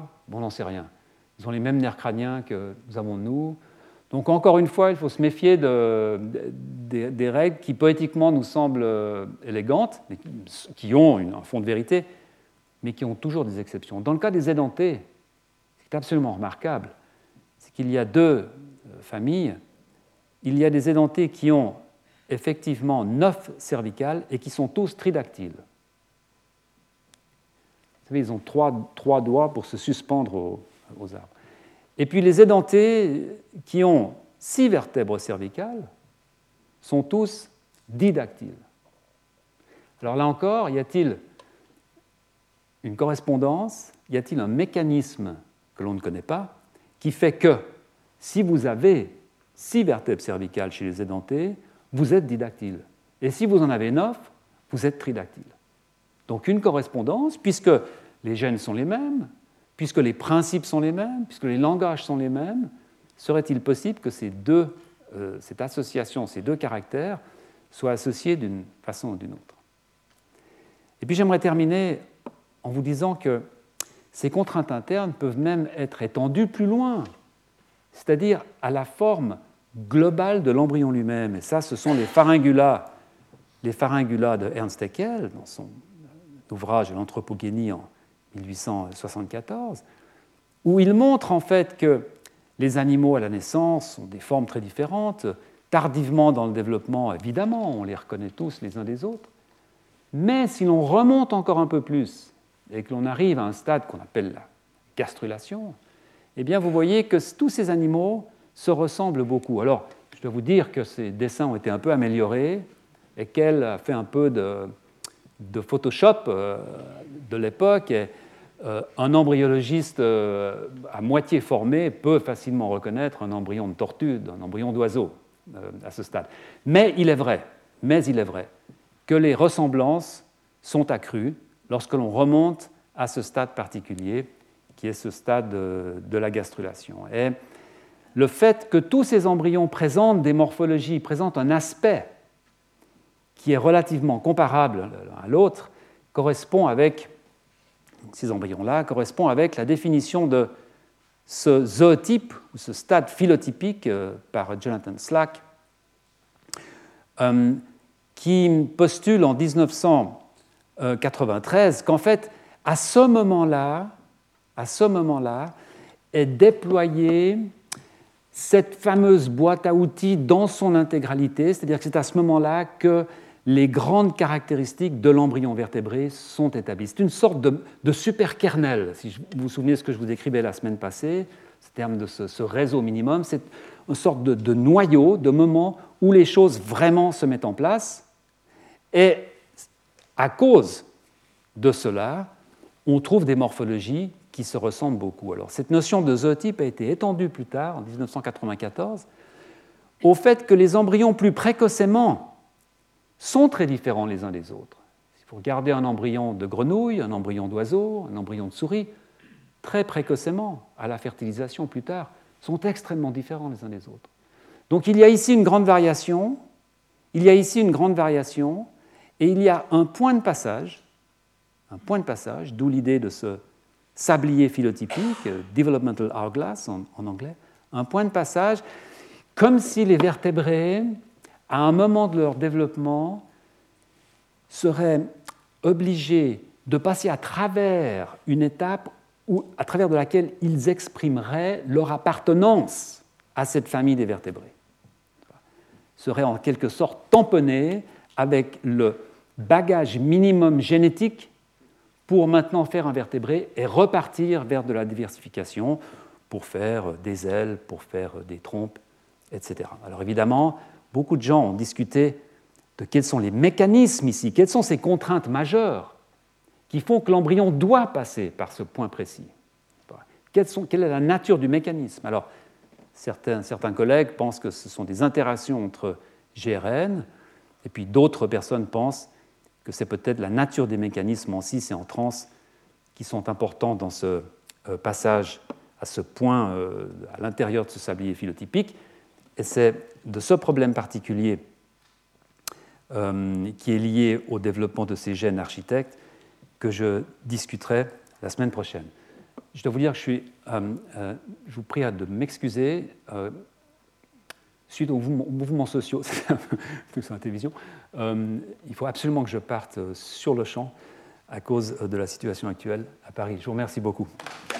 Bon, on n'en sait rien. Ils ont les mêmes nerfs crâniens que nous avons nous. Donc encore une fois, il faut se méfier des règles qui poétiquement nous semblent élégantes, mais qui ont un fond de vérité, mais qui ont toujours des exceptions. Dans le cas des édentés, ce qui est absolument remarquable, c'est qu'il y a 2 familles. Il y a des édentés qui ont effectivement 9 cervicales et qui sont tous tridactyles. Vous savez, ils ont 3 doigts pour se suspendre aux arbres. Et puis les édentés qui ont 6 vertèbres cervicales sont tous didactyles. Alors là encore, y a-t-il une correspondance ? Y a-t-il un mécanisme que l'on ne connaît pas, qui fait que si vous avez 6 vertèbres cervicales chez les édentés, vous êtes didactyle. Et si vous en avez 9, vous êtes tridactyle. Donc une correspondance, puisque les gènes sont les mêmes, puisque les principes sont les mêmes, puisque les langages sont les mêmes, serait-il possible que cette association, ces deux caractères, soient associés d'une façon ou d'une autre? Et puis j'aimerais terminer en vous disant que ces contraintes internes peuvent même être étendues plus loin, c'est-à-dire à la forme globale de l'embryon lui-même. Et ça, ce sont les pharyngula de Ernst Haeckel, dans son ouvrage L'anthropogénie en 1874, où il montre en fait que les animaux à la naissance ont des formes très différentes, tardivement dans le développement, évidemment, on les reconnaît tous les uns des autres, mais si l'on remonte encore un peu plus et que l'on arrive à un stade qu'on appelle la gastrulation, eh bien vous voyez que tous ces animaux se ressemblent beaucoup. Alors, je dois vous dire que ces dessins ont été un peu améliorés et qu'elle a fait un peu de Photoshop de l'époque. Et, un embryologiste à moitié formé peut facilement reconnaître un embryon de tortue d'un embryon d'oiseau à ce stade. Mais il est vrai que les ressemblances sont accrues lorsque l'on remonte à ce stade particulier, qui est ce stade de la gastrulation. Et le fait que tous ces embryons présentent des morphologies, présentent un aspect qui est relativement comparable l'un à l'autre, correspond avec ces embryons-là, correspond avec la définition de ce zootype, ou ce stade phylotypique par Jonathan Slack, qui postule en 1993 qu'en fait, à ce moment-là, est déployée cette fameuse boîte à outils dans son intégralité, c'est-à-dire que c'est à ce moment-là que les grandes caractéristiques de l'embryon vertébré sont établies. C'est une sorte de superkernel, si vous vous souvenez de ce que je vous décrivais la semaine passée, ce terme de ce réseau minimum, c'est une sorte de noyau, de moment où les choses vraiment se mettent en place. Et à cause de cela, on trouve des morphologies qui se ressemblent beaucoup. Alors, cette notion de zootype a été étendue plus tard, en 1994, au fait que les embryons plus précocement sont très différents les uns des autres. Si vous regardez un embryon de grenouille, un embryon d'oiseau, un embryon de souris, très précocement, à la fertilisation plus tard, sont extrêmement différents les uns des autres. Donc il y a ici une grande variation, et il y a un point de passage, d'où l'idée de ce sablier phylotypique, developmental hourglass en anglais, un point de passage, comme si les vertébrés, à un moment de leur développement, seraient obligés de passer à travers une étape à travers de laquelle ils exprimeraient leur appartenance à cette famille des vertébrés. Ils seraient en quelque sorte tamponnés avec le bagage minimum génétique pour maintenant faire un vertébré et repartir vers de la diversification pour faire des ailes, pour faire des trompes, etc. Alors évidemment, beaucoup de gens ont discuté de quels sont les mécanismes ici, quelles sont ces contraintes majeures qui font que l'embryon doit passer par ce point précis. Quelle est la nature du mécanisme? Alors, certains collègues pensent que ce sont des interactions entre GRN, et puis d'autres personnes pensent que c'est peut-être la nature des mécanismes en cis et en trans qui sont importants dans ce passage à ce point à l'intérieur de ce sablier phylotypique. Et c'est de ce problème particulier qui est lié au développement de ces gènes architectes que je discuterai la semaine prochaine. Je dois vous dire que je vous prie de m'excuser. Suite aux mouvements sociaux, tout sur la télévision, il faut absolument que je parte sur le champ à cause de la situation actuelle à Paris. Je vous remercie beaucoup.